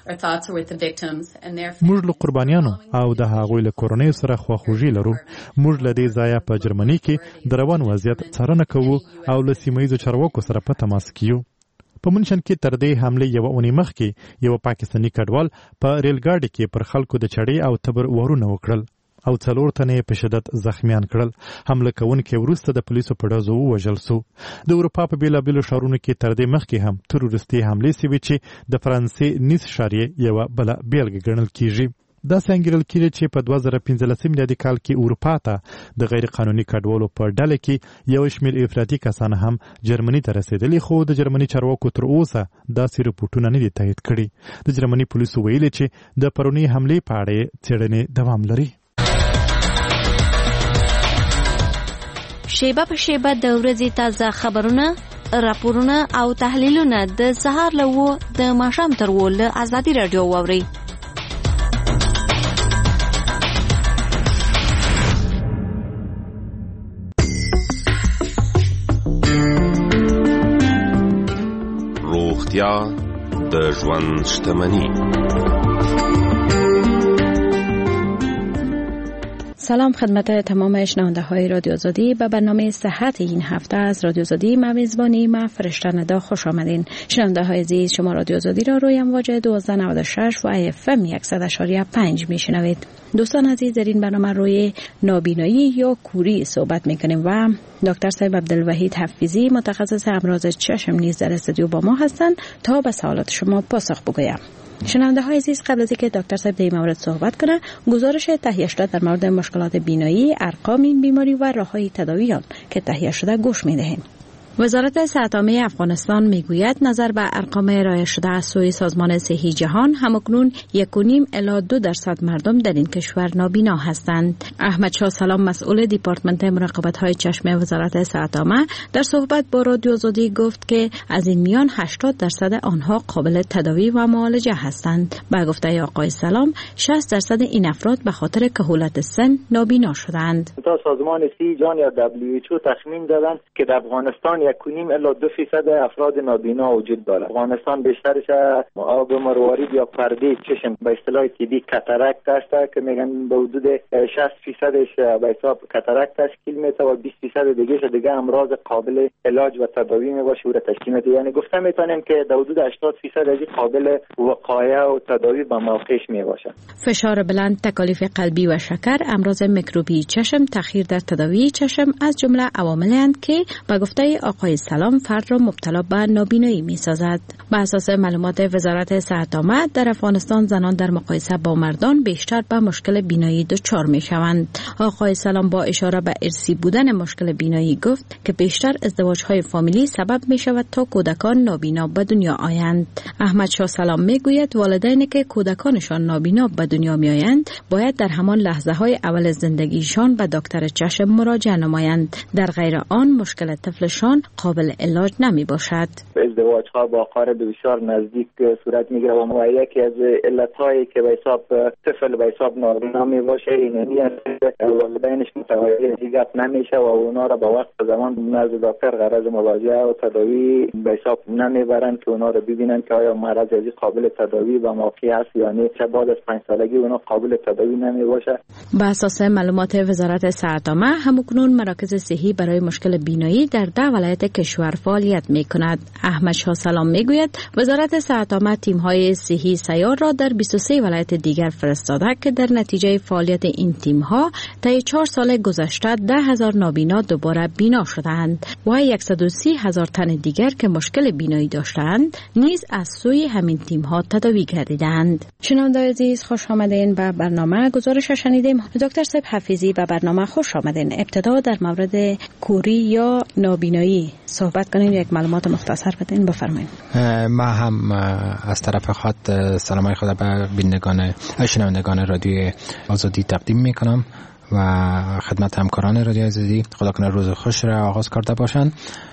موږ له قربانیانو او د هغوی له کورنیو سره خواخوږي لرو. موږ له دې ځایه په جرمني کې د روان وضعیت څارنه کوو او له سیمه ییزو چارواکو سره په تماس کې یو. په منشن کې تر دې حملې یوه اونۍ مخکې یو پاکستاني کډوال په ریل ګاډي کې پر خلکو د چړې او تبر وارونه وکړل او څلور تنه یې په شدت زخمیان کړل. حمله کوونکی وروسته د پولیسو په ډزو ووژل سو. د اروپا په بېلابېلو ښارونو کې تر دې مخکې هم تروریستي حملې سوي چې د فرانسې نیس ښار یې یوه بله بېلګه ګڼل کیږي. داسې انګیرل کېږي چې په دوه زره پنځلسم میلادي کال کې اروپا ته د غیر قانوني کډوالو په ډله کې یو شمېر افراطي کسان هم جرمني ته رسېدلي، خو د جرمني چارواکو تر اوسه داسې رپوټونه نه دي تایید کړي. د جرمني پولیسو ویلي چې د پرونۍ حملې په اړه یې څېړنې دوام لري. شیبه په شیبه د ورځې تازه خبرونه، راپورونه او تحلیلونه د سهار له اوه د ماښام تر اوه له ازادي راډیو واورئ. روغتیا د ژوند شتمني. سلام خدمت تمام شنونده های رادیو آزادی. به برنامه صحت این هفته از رادیو آزادی ما میزبانی ما فرشته ندا خوش آمدین. شنونده های عزیز، شما رادیو آزادی را روی امواج دوازده نود و شش و اف ام صد و پنج میشنوید. دوستان عزیز، در این برنامه روی نابینایی یا کوری صحبت میکنیم و دکتر صاحب عبدالوحید حفیظی متخصص امراض چشم نیز در استودیو با ما هستند تا به سوالات شما پاسخ بگویم. شنونده های عزیز، قبل از اینکه دکتر صاحب در این مورد صحبت کنه، گزارش تهیه شده در مورد مشکلات بینایی، ارقام این بیماری و راه‌های تداوی آن که تهیه شده گوش می‌دهیم. وزارت صحت عامه افغانستان میگوید نظر به ارقام ارائه شده از سوی سازمان صحی جهان همکنون یک و نیم الی دو درصد مردم در این کشور نابینا هستند. احمد شاه سلام، مسئول دیپارتمنت مراقبت های چشم وزارت صحت عامه، در صحبت با رادیو آزادی گفت که از این میان هشتاد درصد آنها قابل تداوی و معالجه هستند. با گفته آقای سلام، شصت درصد این افراد به خاطر کهولت سن نابینا شدند. تا سازمان صحی جهان یا دبلیو اچ او تخمین دادند که در افغانستان یک و نیم الی دو فیصد افراد نابینا وجود داره. افغانستان بیشترش آب مروارید یا پرده چشم به اصطلاح طبی کاتاراکت است که میگن به حدود شصت فیصدش به حساب کاتاراکت تشکیل میده و بیست فیصد دیگه دیگه امراض قابل علاج و تداوی میباشه و تشکیل میده. یعنی گفته میتونیم که در حدود هشتاد فیصد از قابل وقایه و تداوی به موقعش میباشه. فشار بلند، تکالیف قلبی و شکر، امراض میکروبی چشم، تأخیر در تداوی چشم از جمله عواملی اند که به گفته آقای سلام فرد را مبتلا به نابینایی میسازد. بر اساس معلومات وزارت صحت عامه در افغانستان زنان در مقایسه با مردان بیشتر به مشکل بینایی دچار میشوند. آقای سلام با اشاره به ارثی بودن مشکل بینایی گفت که بیشتر ازدواج‌های فامیلی سبب می‌شود تا کودکان نابینا به دنیا آیند. احمد شاه سلام میگوید والدینی که کودکانشان نابینا به دنیا میآیند باید در همان لحظه‌های اول زندگیشان به دکتر چشم مراجعه نمایند، در غیر آن مشکل طفلشان قابل علاج نمیباشد. ازدواج‌ها با اقارب بسیار نزدیک صورت میگیره و یکی از علت‌هایی که به حساب طفل به حساب نابینا میباشه اینه است والدینش متوجه دیگه نمیشه و اونا را به وقت زمان نزد دکتر غرض مراجعه و تداوی به حساب نمیبرن که اونا را ببینن که آیا مرض ازی قابل تداوی و موقعی است یا نه. چه بعد از پنج سالگی اونا قابل تداوی نمیباشه. بر اساس معلومات وزارت صحت عامه همکنون مراکز صحی برای مشکل بینایی در ده ولایت کشور فعالیت میکند. احمد شاه سلام میگوید وزارت صحت عامه تیم‌های صحی سیار را در بیست و سه ولایت دیگر فرستاده که در نتیجه فعالیت این تیم‌ها طی چهار سال گذشته ده هزار نابینا دوباره بینا شدند و صد و سی هزار تن دیگر که مشکل بینایی داشتند نیز از سوی همین تیم‌ها تداوی گردیدند. شنوندگان عزیز خوش آمدین به برنامه. گزارش شنیدیم. دکتر صاحب حفیظی به برنامه خوش آمدین. ابتدا در مورد کوری یا نابینایی صحبت کنین، یک معلومات مختصر بدین. بفرمایید. ما هم از طرف خود سلامای خود به بینندگان شنوندگان رادیو آزادی تقدیم میکنم و خدمت همکاران رادیو آزادی. خدا کنه روز خوش را آغاز کرده باشند.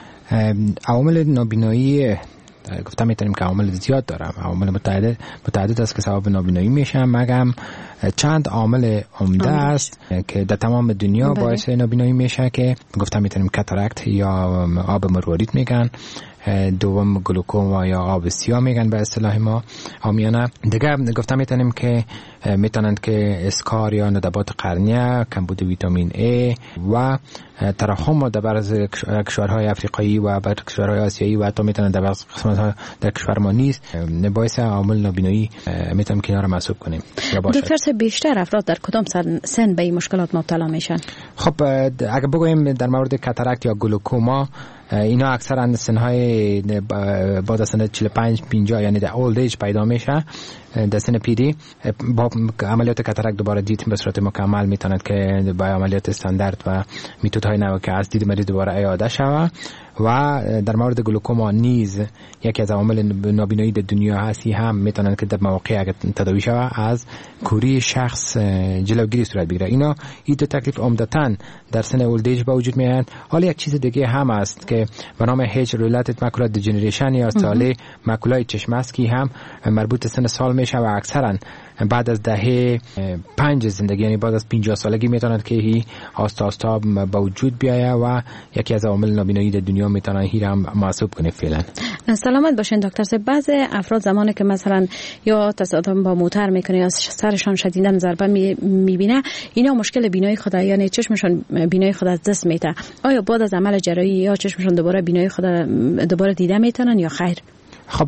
عوامل نابینایی گفتم میتونیم که عوامل زیاد دارم، عوامل متعدد متعدد است که سبب نابینایی میشن، مگم چند عامل عمده است که در تمام دنیا بله. باعث نابینایی میشه که گفتم میتونیم کاتاراکت یا آب مروارید میگن، دوم گلوکوما یا آب سیاه میگن به اصطلاح ما عامیانه. دیگه گفتم میتونیم که میتونند که اسکار یا ندبات قرنیه، کمبود ویتامین ای و ترحم در بعض کشورهای افریقایی و بعض کشورهای آسیایی و حتی میتونند در بعض قسمت‌ها در کشور ما نیست باعث عامل نابینایی میتونیم کنار محسوب کنیم. دکتر بیشتر افراد در کدام سن به این مشکلات مبتلا میشن؟ خب اگه بگویم در مورد کاتاراکت یا گلوکوما اینا اکثرا سنهای بعد از سن چهل و پنج پنجاه یعنی در اولد ایج پیدا میشه. در سن پیری با عملیات کاتاراکت دوباره دید به صورت مکمل میتوند که با عملیات استاندارد و میتودهای نو که از دید مریض دوباره اعاده شود. و در مورد گلوکوما نیز یکی از عوامل نابینایی در دنیا هستی هم میتونن که در مواقع اگر تداوی شود از کوری شخص جلوگیری صورت بگیره. اینا این دو تکلیف عمدتاً در سن اولد ایج به وجود میاد. حالا یک چیز دیگه هم است که به نام Age Related Macular Degeneration یا اصطلاح ماکولای چشم است که هم مربوط سن سال میشه و اکثرا بعد از دهه پنج زندگی یعنی بعد از پنجاه سالگی میتوند که هی آستا آستا به وجود بیاید و یکی از عوامل نابینایی در دنیا میتونن هی هم محسوب کنه فعلا. سلامت باشین دکتر صاحب. بعض افراد زمانی که مثلا یا تصادم با موتر میکنه یا سرشان شدیداً ضربه میبینه اینا مشکل بینایی خود یعنی چشمشون بینایی خود از دست میده، آیا بعد از عمل جراحی یا چشمشون دوباره بینایی خود دوباره دیده میتونن یا خیر؟ خب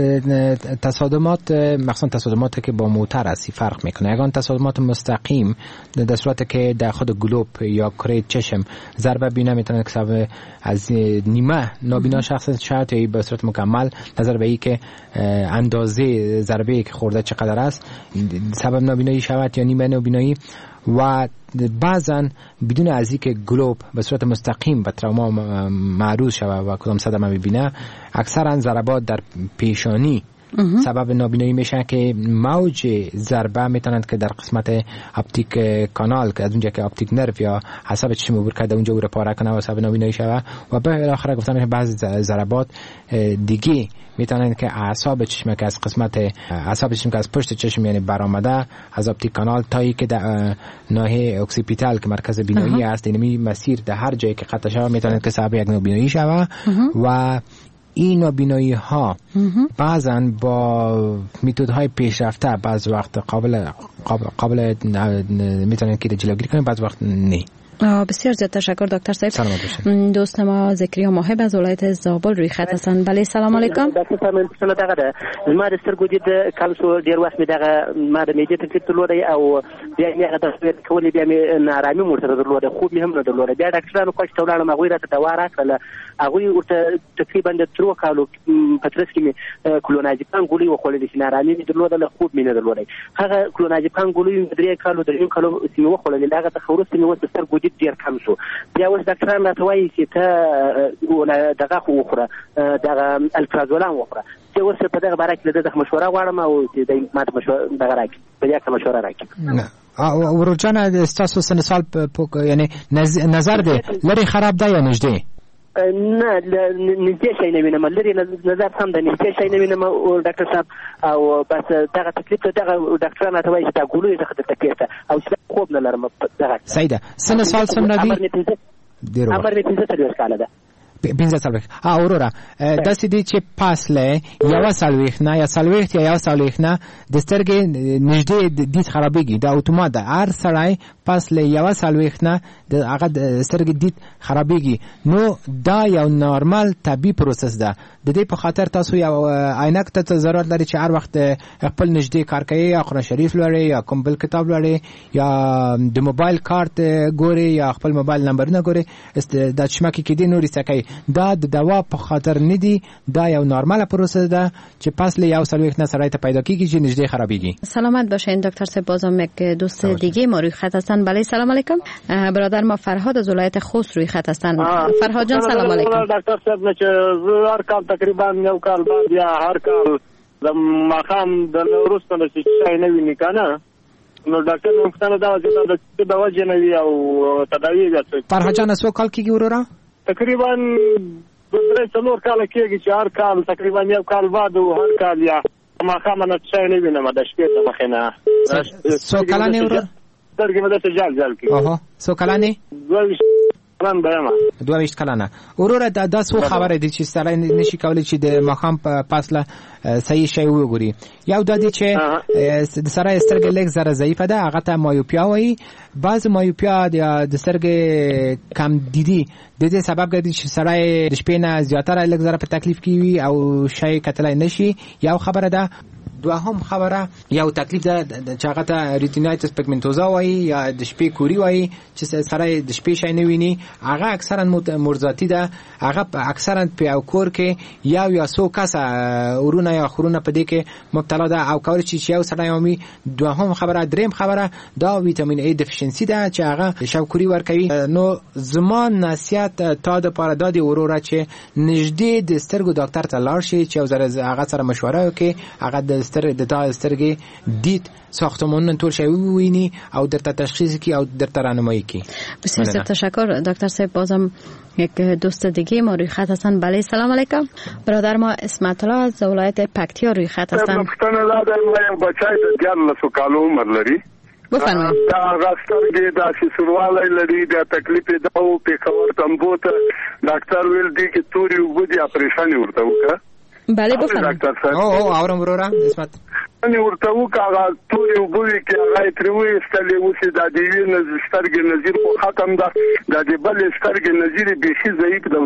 تصادمات مخصوصا تصادماتی که با موتر هستی فرق میکنه. اگر تصادمات مستقیم در صورت که در خود گلوب یا کره چشم ضربه بینه میتونه که سبب از نیمه نابینا شخص شاید یا به صورت مکمل نظر به این که اندازه ضربه که خورده چقدر است سبب نابینایی شود یا نیمه نابینایی. و بعضا بدون از اینکه گلوب به صورت مستقیم به تروما معروض شود و کدام صدمه ببینه اکثرا ضربات در پیشانی سبب نابینایی میشن که موج ضربه میتونند که در قسمت اپتیک کانال که از اونجا که اپتیک نرو یا عصب چشم عبور کرده اونجا او را پاره کنه و سبب نابینایی شود و به آخر گفتم میشه بعضی ضربات دیگه میتونن که اعصاب چشم که از قسمت اعصاب چشم که از پشت چشم یعنی برآمده از اپتیک کانال تا ای که در ناحیه اکسیپیتال که مرکز بینایی است اینمی مسیر در هر جایی که قطع شود میتونن که سبب یک نابینایی شود و این نابینایی ها بعضا با متدهای پیشرفته بعض وقت قابل قابل, قابل میتونن که جلوگیری کنن بعض وقت نه. بسیار زیاد تشکر دکتر صاحب. دوست ما ذکریا محب از ولایت زابل روی خط هستند. بله سلام علیکم. دکتر صاحب من دغه ده ما د سترګو دید کلسو ډیر وخت می دغه ما د میډیا تکلیف درلوده او بیا می هغه تصویر کولې بیا می نارامي مرته درلوده خوب می هم نه درلوده بیا ډاکټرانو کوښښ تولاړم هغه راته دوا راکړه هغه ورته تقریبا د ترو کالو پترس کې می کلونازیپام ګولې وخولې چې نارامي می درلوده له خوب می نه درلوده هغه کلونازیپام ګولې درې کالو درې کالو چې وخولې دغه تخورس می وسته سترګو ډیر کم شو بیا اوس ډاکټران راته وایي چې ته دغه خو وخوره دغه الپرازولام وخوره چې اوس په دغه باره کې دغه مشوره غواړم او چې د ماته مشوره دغه راکړي په دې کې مشوره راکړي او ورجانه استاسو سن سال یعنی نظر دی لري خراب دی یا نږدې نه نږدې شي نه وینم لري نظر سم د نږدې شي نه وینم او ډاکټر صاحب او بس دغه تکلیف دغه ډاکټران راته وایي چې دا ګولې دغه تکلیف او چې خوب نه لرم دغه سیده سن سال سم ندی ډیرو امر می پنځه تلوي کاله ده پنځه سالويخ ا اورورا د سې دي چې پاسله یو سالويخ نه یا سالويخ یا یو سالويخ نه د سترګې نږدې د دې خرابېږي دا اتومات ده هر سړی پاسله یو سالويخ نه د هغه د سترګې دید خرابېږي نو دا یو نورمال طبي پروسس ده د دې په خاطر تاسو یو عینک ته ضرورت لري چې هر وخت خپل نږدې کار کوي یا قرآن شریف لري یا کوم بل کتاب لري یا د موبایل کارت ګوري یا خپل موبایل نمبرونه ګوري د چشمکې کې دي نورې سکه دا د دوا په خاطر نه دی دا یو نورمال پروسس ده چې پس له یو سالويخ نه سړی ته پیدا کیږي چې نږدې خرابېږي. سلامت باشین دکتر صاحب. بازم یک دوست دیگه ما روی خط هستن. بله سلام علیکم. برادر ما فرهاد از ولایت خوست روی خط هستن. فرهاد جان سلام علیکم. دکتر صاحب نه چې هر کال تقریبا یو کال بعد یا هر کال د ماخام د نوروز په نشي شي نه ویني کنه نو ډاکټر مختنه دا چې د دوا جنوي او تداوی غوښتي. فرهاد جان سو کال کیږي ورورا تقریبا درې څلور کال کېږي چې هر کال تقریبا یو کال بعد او هر کال یا ما خامنه څه نه وینم د شپې ته مخینه سو کلانه ور درګه مده ته جال جال کی اوه سو کلانه کلان بیاما دوه ویشت کلانه ورور د داسو خبره دي چې سره نشي کولای چې د مخام په پاسله صحیح شی وګوري یو د دې چې د سره سترګې لږ زره ضعیفه ده هغه ته مایوپیا وایي بعض مایوپیا د سترګې کم دیدي د دې سبب ګرځي چې سره د شپې نه زیاتره لږ زره په تکلیف کې وي او شی کتلای نشي یو خبره ده دوهم خبره یو تکلیف ده چې هغه ته ریتینایتس پیگمنتوزا وایي یا د شپې کوري وایي چې سره د شپې شی نه ویني هغه اکثرا مرزاتی ده هغه اکثرا په کور کې یو یا څو کسه ورونه یا خورونه په دې کې مبتلا ده او کول چې یو سره یومي دوهم خبره دریم خبره دا ویټامین ای ډیفیشنسي ده چې هغه شوکوري ورکوي نو زمان نصیحت تا د پاره د اورورا چې نږدې د سترګو ډاکټر ته لاړ شي چې هغه سره مشوره وکړي هغه د ستر د تا سترګې دید ساختمانونه ټول شی وویني او درته تشخیص کی او درته راهنمایی کی. بسیار زیاد تشکر دکتر صاحب. بازم یک دوست دیگه ما روی خط هستن. بله سلام علیکم. برادر ما اسمت الله از ولایت پکتیا روی خط هستن. پښتنه لا د بچای د دیارلسو کالو عمر لري. بفرمایئ. دا غاسترګي دا چې سرواله لري دا تکلیف دا او په خبر تمبوت ډاکټر ویل دي چې توري وګړي اپریشن ورته وکړه. بله بفرمایئ. او او اورم ورورا اسمت نه ورته وکړه توري وګړي کې هغه تروي استلې وسی دا دی نه سترګې نظر خو ختم ده دا دی بل سترګې نظر به شي ضعیف ده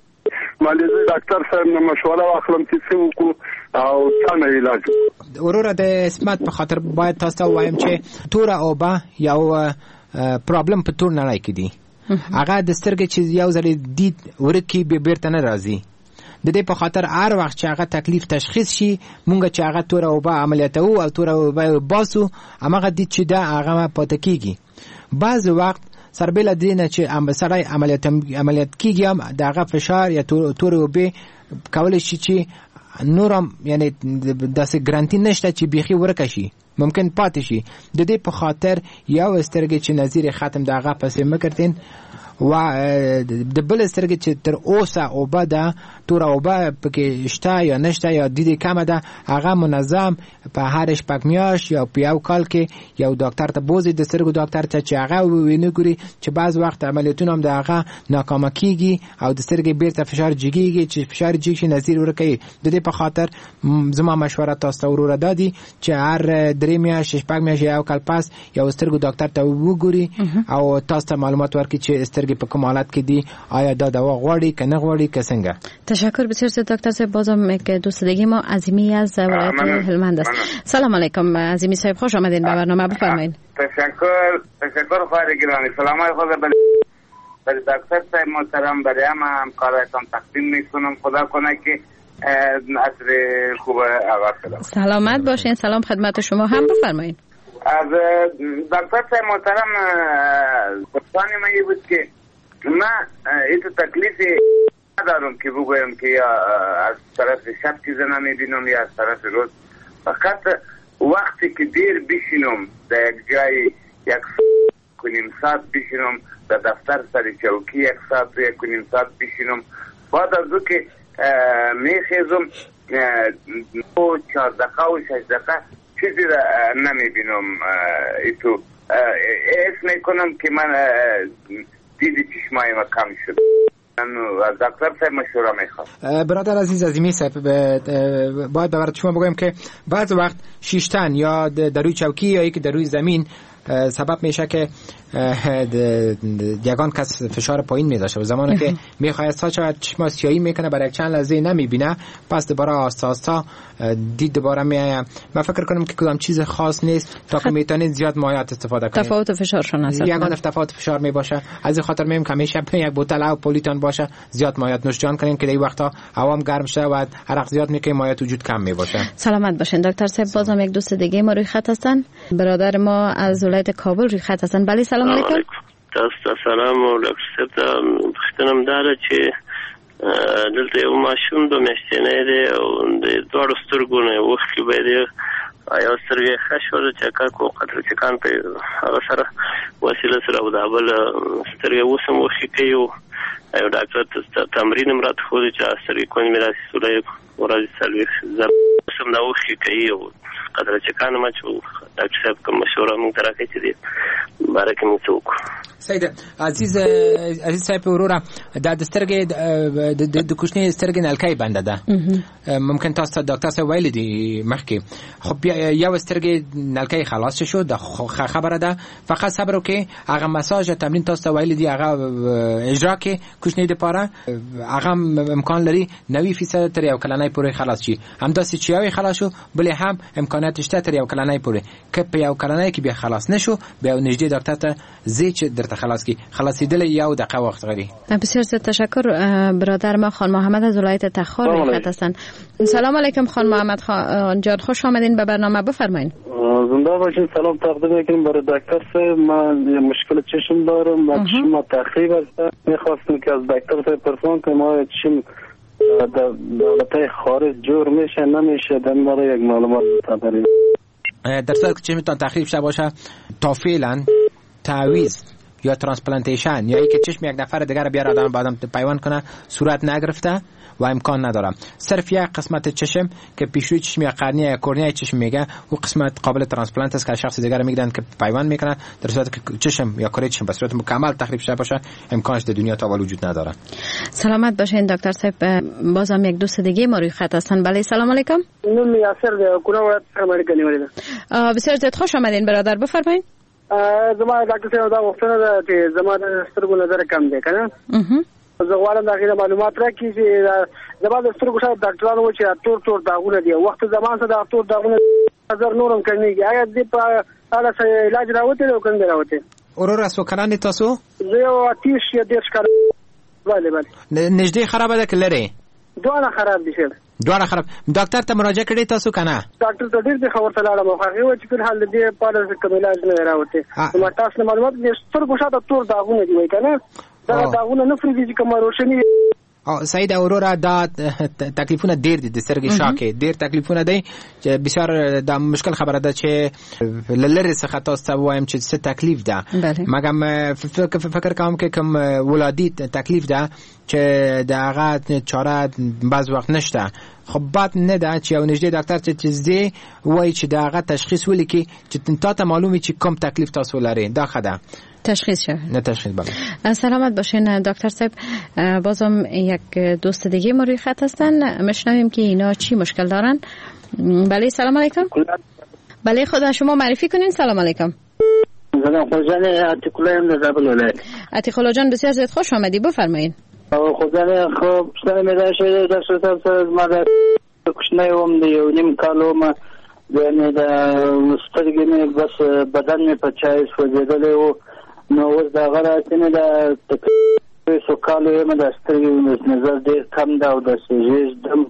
مالې ډاکټر صاحب نه مشوره واخلم چې څه وکړو او څنګه علاج ورور د اسمت په خاطر باید تاسو وایم چې تور او با یو پرابلم په تور نه راکې دي هغه د سترګې چې یو ځل دید ورکی به بیرته نه راځي د دې په خاطر هر وخت چې هغه تکلیف تشخیص شي مونږ چې هغه تور او با عملیات او تور او با باسو هغه دید چې دا هغه پاتې کیږي بعض وخت سربېل دینه چې ام سړی عملیات عملیات کیږي هم دغه فشار یا تور او به کول شي چې نورم یعنی داسې ګرانټي نشته چې بيخي ورکشي ممکن پاتې شي د دې په خاطر یو سترګې چې نظیر ختم دغه پسې مکرتين و د بل سترګې چې تر اوسه او بعد تور او بعد پکې شته یا نشته یا د دې کم ده هغه منظم په هر شپږ میاشت یا په یو کال کې یو ډاکټر ته بوزي د سترګو ډاکټر ته چې هغه ویني ګوري چې بعض وخت عملیاتونه هم دغه ناکام کیږي او د سترګې بیرته فشار جګیږي چې فشار جګ شي نظیر ورکوي د دې په خاطر زما مشوره تاسو ته ورور دادی چې هر درې میاشت شپږ میاشت یو کال پاس یو سترګو ډاکټر ته وګوري او تاسو ته معلومات ورکړي چې سترګې په کوم حالت کې دي آیا دا دوا غواړي که نه غواړي که څنګه. تشکر بسیار زیاد دکتر صاحب. بازم یک دوستگی ما عظیمی از ولایت هلمند است. سلام علیکم عظیمی صاحب، خوش آمدین به برنامه، بفرمایید. تشکر تشکر خواهر گرامی. سلام علیکم بر دکتر صاحب محترم، برای ما همکارایتان تقدیم میکنم. خدا کنه که عصر خوب آغاز شد. سلامت باشین. سلام خدمت شما هم، بفرمایید. از دکتر صاحب محترم پرسانی من یہ بود که من این تکلیفی ندارم که بگویم که یا از طرف شب چیزا نمیبینم یا از طرف روز، فقط وقتی که دیر بشینم در یک جای یک کنیم ساعت بشینم در دفتر سر چوکی یک ساعت و یک کنیم ساعت بشینم، بعد از او که میخیزم دو چهار دقیقه و شش دقیقه چیزی را نمیبینم. ایتو اسم میکنم که من دیدی چشمای ما کم شد. از دکتر صاحب مشوره میخوام. برادر عزیز عظیمی صاحب، باید برای شما بگویم که بعض وقت شیشتن یا در روی چوکی یا یک در روی زمین سبب میشه که یگان کس فشار پایین میذاره و زمانی که میخواد تا چشم سیاهی میکنه برای چند لحظه نمیبینه، پس دوباره آستا آستا دید دوباره میآید. من فکر کنم که کدام چیز خاص نیست تا که میتونید زیاد مایعات استفاده کنید. تفاوت فشارشون هست. یگان تفاوت فشار میباشه. از این خاطر میگم که همیشه یک بوتل او پولیتون باشه، زیاد مایعات نوش جان کنین که در این وقتا هوام گرم شه و عرق زیاد میکنه، مایعات وجود کم میباشه. سلامت باشین دکتر صاحب. بازم یک دوست دیگه ما روی خط هستن، برادر ما از ولایت کابل روی خط هستن. بله سلام علیکم. تاسو سلام او ډاکټر صاحب ته پوښتنه داره چې دلته یو ماشوم د میاشتنې دی او د دوړو سترګو نه وښکي باید یو سترګې ښه شوله چکک او قطره چکان په هغه سره وسیله سره او د بل سترګې اوس هم وښکي کوي او یو ډاکټر ته تمرین هم راته ښودی چې سترګې کونې مې داسې سولی ورځې څلوېښت زره اوس هم دا وښکي کوي او قطره چکان هم چې ډاکټر صاحب کوم مشوره موږ ته راکړي چې دې باره کې موږ څه وکړو. سید عزیز عزیز صاحب وروره دا د سترګې د کوچنۍ سترګې نلکۍ بنده ده، ممکن تاسو ډاکټر صاحب ویل دي مخکې، خو یو سترګې نلکۍ خلاص شو د خبره ده، فقط صبر وکړئ. هغه مساج تمرین تاسو ویل دي هغه اجرا کې کوچنۍ د پاره هغه امکان لري نوي فیصد تر یو کلنۍ پورې خلاص شي. همداسې چې یو خلاص شو بل هم امکانات شته تر یو کلنۍ پورې، که په یو کلنۍ کې بیا خلاص نشو بیا نږدې ډاکټر ته ځي چې درته خلاص کی خلاصیدل یو دقیقه وخت غواړي. بسیار زیاد تشکر. برادر ما خان محمد از ولایت تخار روی خط هستند. سلام علیکم خان محمد خان جان، خوش آمدین به برنامه، بفرمایید. زنده باشین. سلام تقدیم میکنم برای دکتر صاحب. من یه مشکل چشم دارم و چشم تخریب است. میخواستم که از دکتر صاحب پرسان کنم آیا چشم در دولت‌های خارج جور میشه نمیشه، در این باره یک معلومات بدید. در صورت که چشمتان تخریب شده باشه تا فعلا تعویض یا ترانسپلانتیشن یا اینکه چشم یک نفر دیگر رو بیاره آدم با آدم پیوند کنه صورت نگرفته و امکان نداره. صرف یک قسمت چشم که پیشروی چشم یا قرنیه یا کورنیه چشم میگه و قسمت قابل ترانسپلانت است که شخص دیگر میگیرن که پیوند میکنن. در صورت که چشم یا کره چشم به صورت مکمل تخریب شده باشه امکانش در دنیا تا اول وجود نداره. سلامت باشین دکتر صاحب. بازم یک دوست دیگه ما روی خط هستن. بله سلام علیکم. نوم یاسر دی کونا ولایت امریکا نیولې. بسیار زیاد خوش آمدین برادر، بفرمایید. زما ډاکټر صاحب دا وختونه ده چې زما د سترګو نظر کم دی کنه. زه غواړم دا غیر معلومات راکړي چې زما د سترګو سره ډاکټرانو و چې تور تور داغونه دي، وخت زمان سره دا تور داغونه نظر نورم کوي. آیا دې په اړه څه علاج راوته او کنده راوته؟ اورور اسو کړه تاسو؟ زه یو اتیش یا دیش کار. bale bale. نږدې خراب ده کلره؟ دوه خراب دي شه. دوه خراب. ډاکټر ته مراجعه کړې تاسو کنه؟ ډاکټر ته ډېر څه خبر تلاړم خو هغه و چې په حال دې په اړه څه کوم علاج نه راوته. نو تاسو معلومات دې سترګو شاته تور داغونه دي وای کنه. دا داغونه نه فريږي چې کوم روشني سعید اورورا دا تکلیفونه ډیر دي د سترګې شاکه ډیر تکلیفونه دي چې بسیار د مشکل خبره ده چې لری څخه تاسو وایم چې څه تکلیف ده مګم فکر فکر کوم کې کوم ولادي تکلیف ده چې د هغه چاره بعض وخت نشته خو بات نه ده چې یو نږدې ډاکټر چې چیزې وایي چې د هغه تشخیص ولیکي چې تاسو معلومه چې کوم تکلیف تاسو لري دا خده تشخیص شد. نه تشخیص بله. سلامت باشین دکتر صاحب. بازم یک دوست دیگه ما روی خط هستن میشنویم که اینا چی مشکل دارن. بله سلام علیکم. بله خدا شما معرفی کنین. سلام علیکم. سلام خوشان عتیق‌الله ام در زابل ولایت. عتیق‌الله جان بسیار زیاد خوش آمدی بفرمایید. خوشان خوب سلام می‌داشته دکتر صاحب ما در کشنایم دیو نیم کالو ما یعنی در سترګې مې بس بدن مې په چای سوځېدلی و نو اوس د هغه راځي مې د تقریبا څو کالو یم د سترګې نظر ډېر کم ده او داسې ژېږدم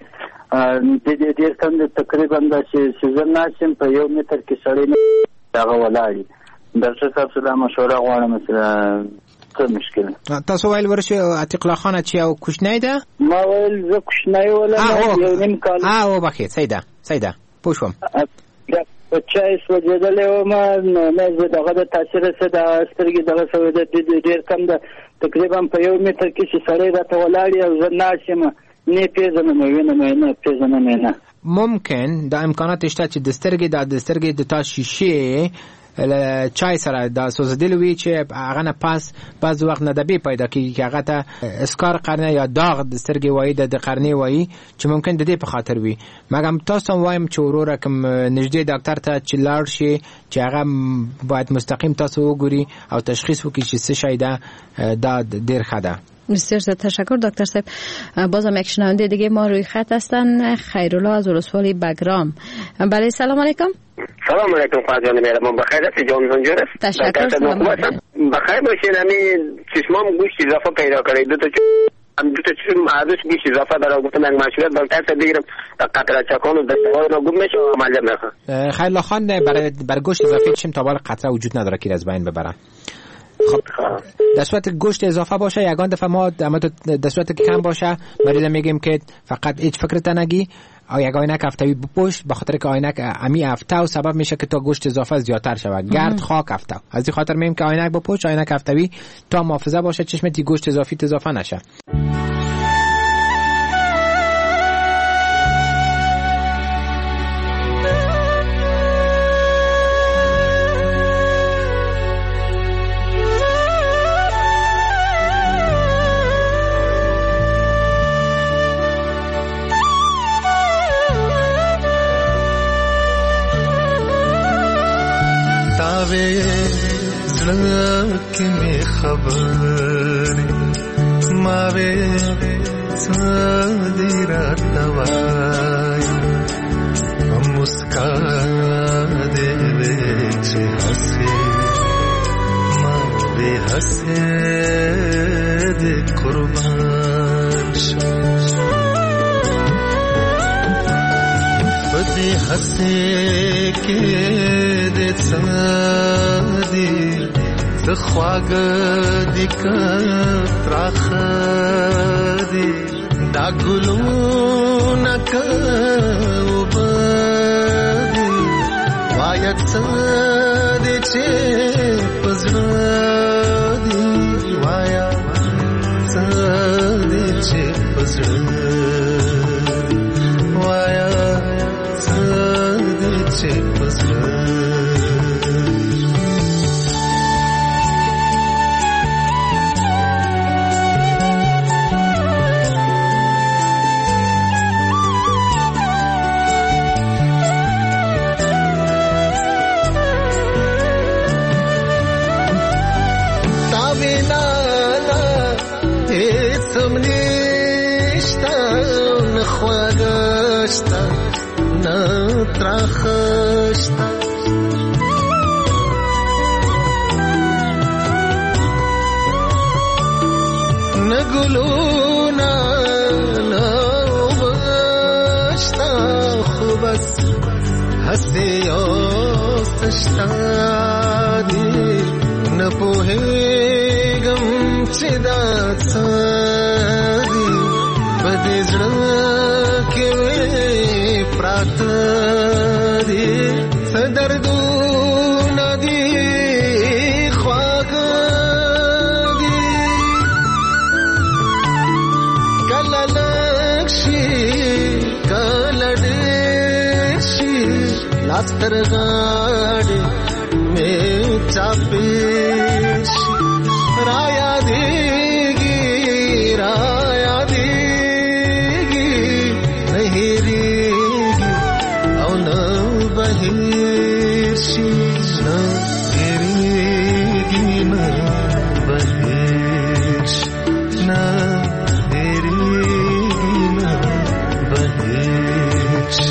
د دې ډېر کم دی تقریبا داسې چې زه ناست یم په یو متر کې سړی نه هغه ولاړ وي ډاکټر صاحب څه دا مشوره غواړم څه مشکل تاسو ویل ورشي عتیق الله خان چې یو کوچنی ده ما ویل زه کوچنی ولم یو نیم کال اه وبخښئ صحیح ده صحیح ده پوه شوم په چای سوځېدلی وم نو نه دغه د تاثیر څه د سترګې دغه سوی ده ډېر کم ده تقریبا په یو متر کې چې سړی راته ولاړ وي او زه ناست یم نه یې پېژنم وینم یې نه پېژنم یې نه ممکن دا امکانات شته چې د سترګې د سترګې د تا شیشې چای سره د سوځېدلې وي چې هغه نه پاس بعض وخت ندبې پیدا کېږي چې هغه ته اسکار قرنه یا داغ د سترګې وایي د قرنې وایي چې ممکن د دې په خاطر وي مګم تاسو هم وایم چې وروره کوم نږدې ډاکټر ته چې لاړ شي چې هغه باید مستقیم تاسو وګوري او تشخیص وکړي چې څه شی ده دا ډېر ښه ده. بسیار زیاد تشکر دکتر صاحب. بازم یک شنونده دیگه ما روی خط هستن خیرالله از ولسوالی بگرام. بله سلام علیکم. سلام علیکم خواهد جان میرم بخیر هستی جان زنجور است تشکر سلام بخیر باشین همین چشمام گوشت اضافه پیدا کرده دو تا هم دو تا چشم عادش گوشت اضافه داره گفتم یک مشورت دکتر صاحب بگیرم قطره چکان و دستگاه رو گم میشه و عملیات میخوام. خیرالله خان برای بر گوشت اضافه چشم تا بال قطره وجود نداره که از بین ببرن. خب در صورت گوشت اضافه باشه یگان دفعه ما در صورت که کم باشه مریض میگیم که فقط هیچ فکرت نگی او یک آینک هفتوی بپوش به خاطر که آینک امی هفته و سبب میشه که تا گوشت اضافه زیادتر شود گرد خاک هفته از این خاطر میگیم که آینک بپوش آینک هفتوی تا محافظه باشه چشمت گوشت اضافی اضافه نشه. زړه می خبر ما وې صدې راته وای هم مسکا دې وې چې هسې ما دې هسې دې قربان شم بدې هسې کې دې څادي د خواږه دي کتراخه دي دا ګلونه کوبدي وایه څه دې چې په زړه دي وایه څه دې چې په زړه وایه څه دې چې په زړه تراخشتا نگلونا نوبشتا خوبس هستی آستشتا دی نپوهیگم چی داد سادی داستر غاړي مې چاپېش رایا دیږي رایا دیږي نه هېرېږي او نه بهېر شي نه هېرېږي نه بهېر شي نه هېرېږي نه بهېر شي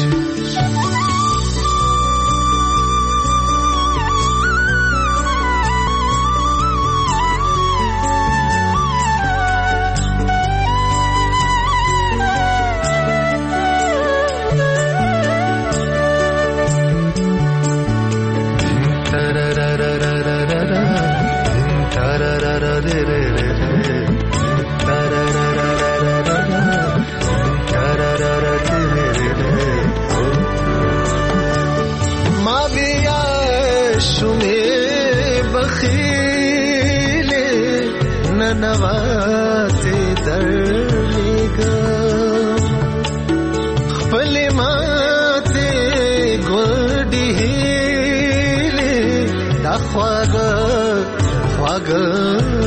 نواته درلګا خپل ماته ګوډي هله دا خواګه خواګه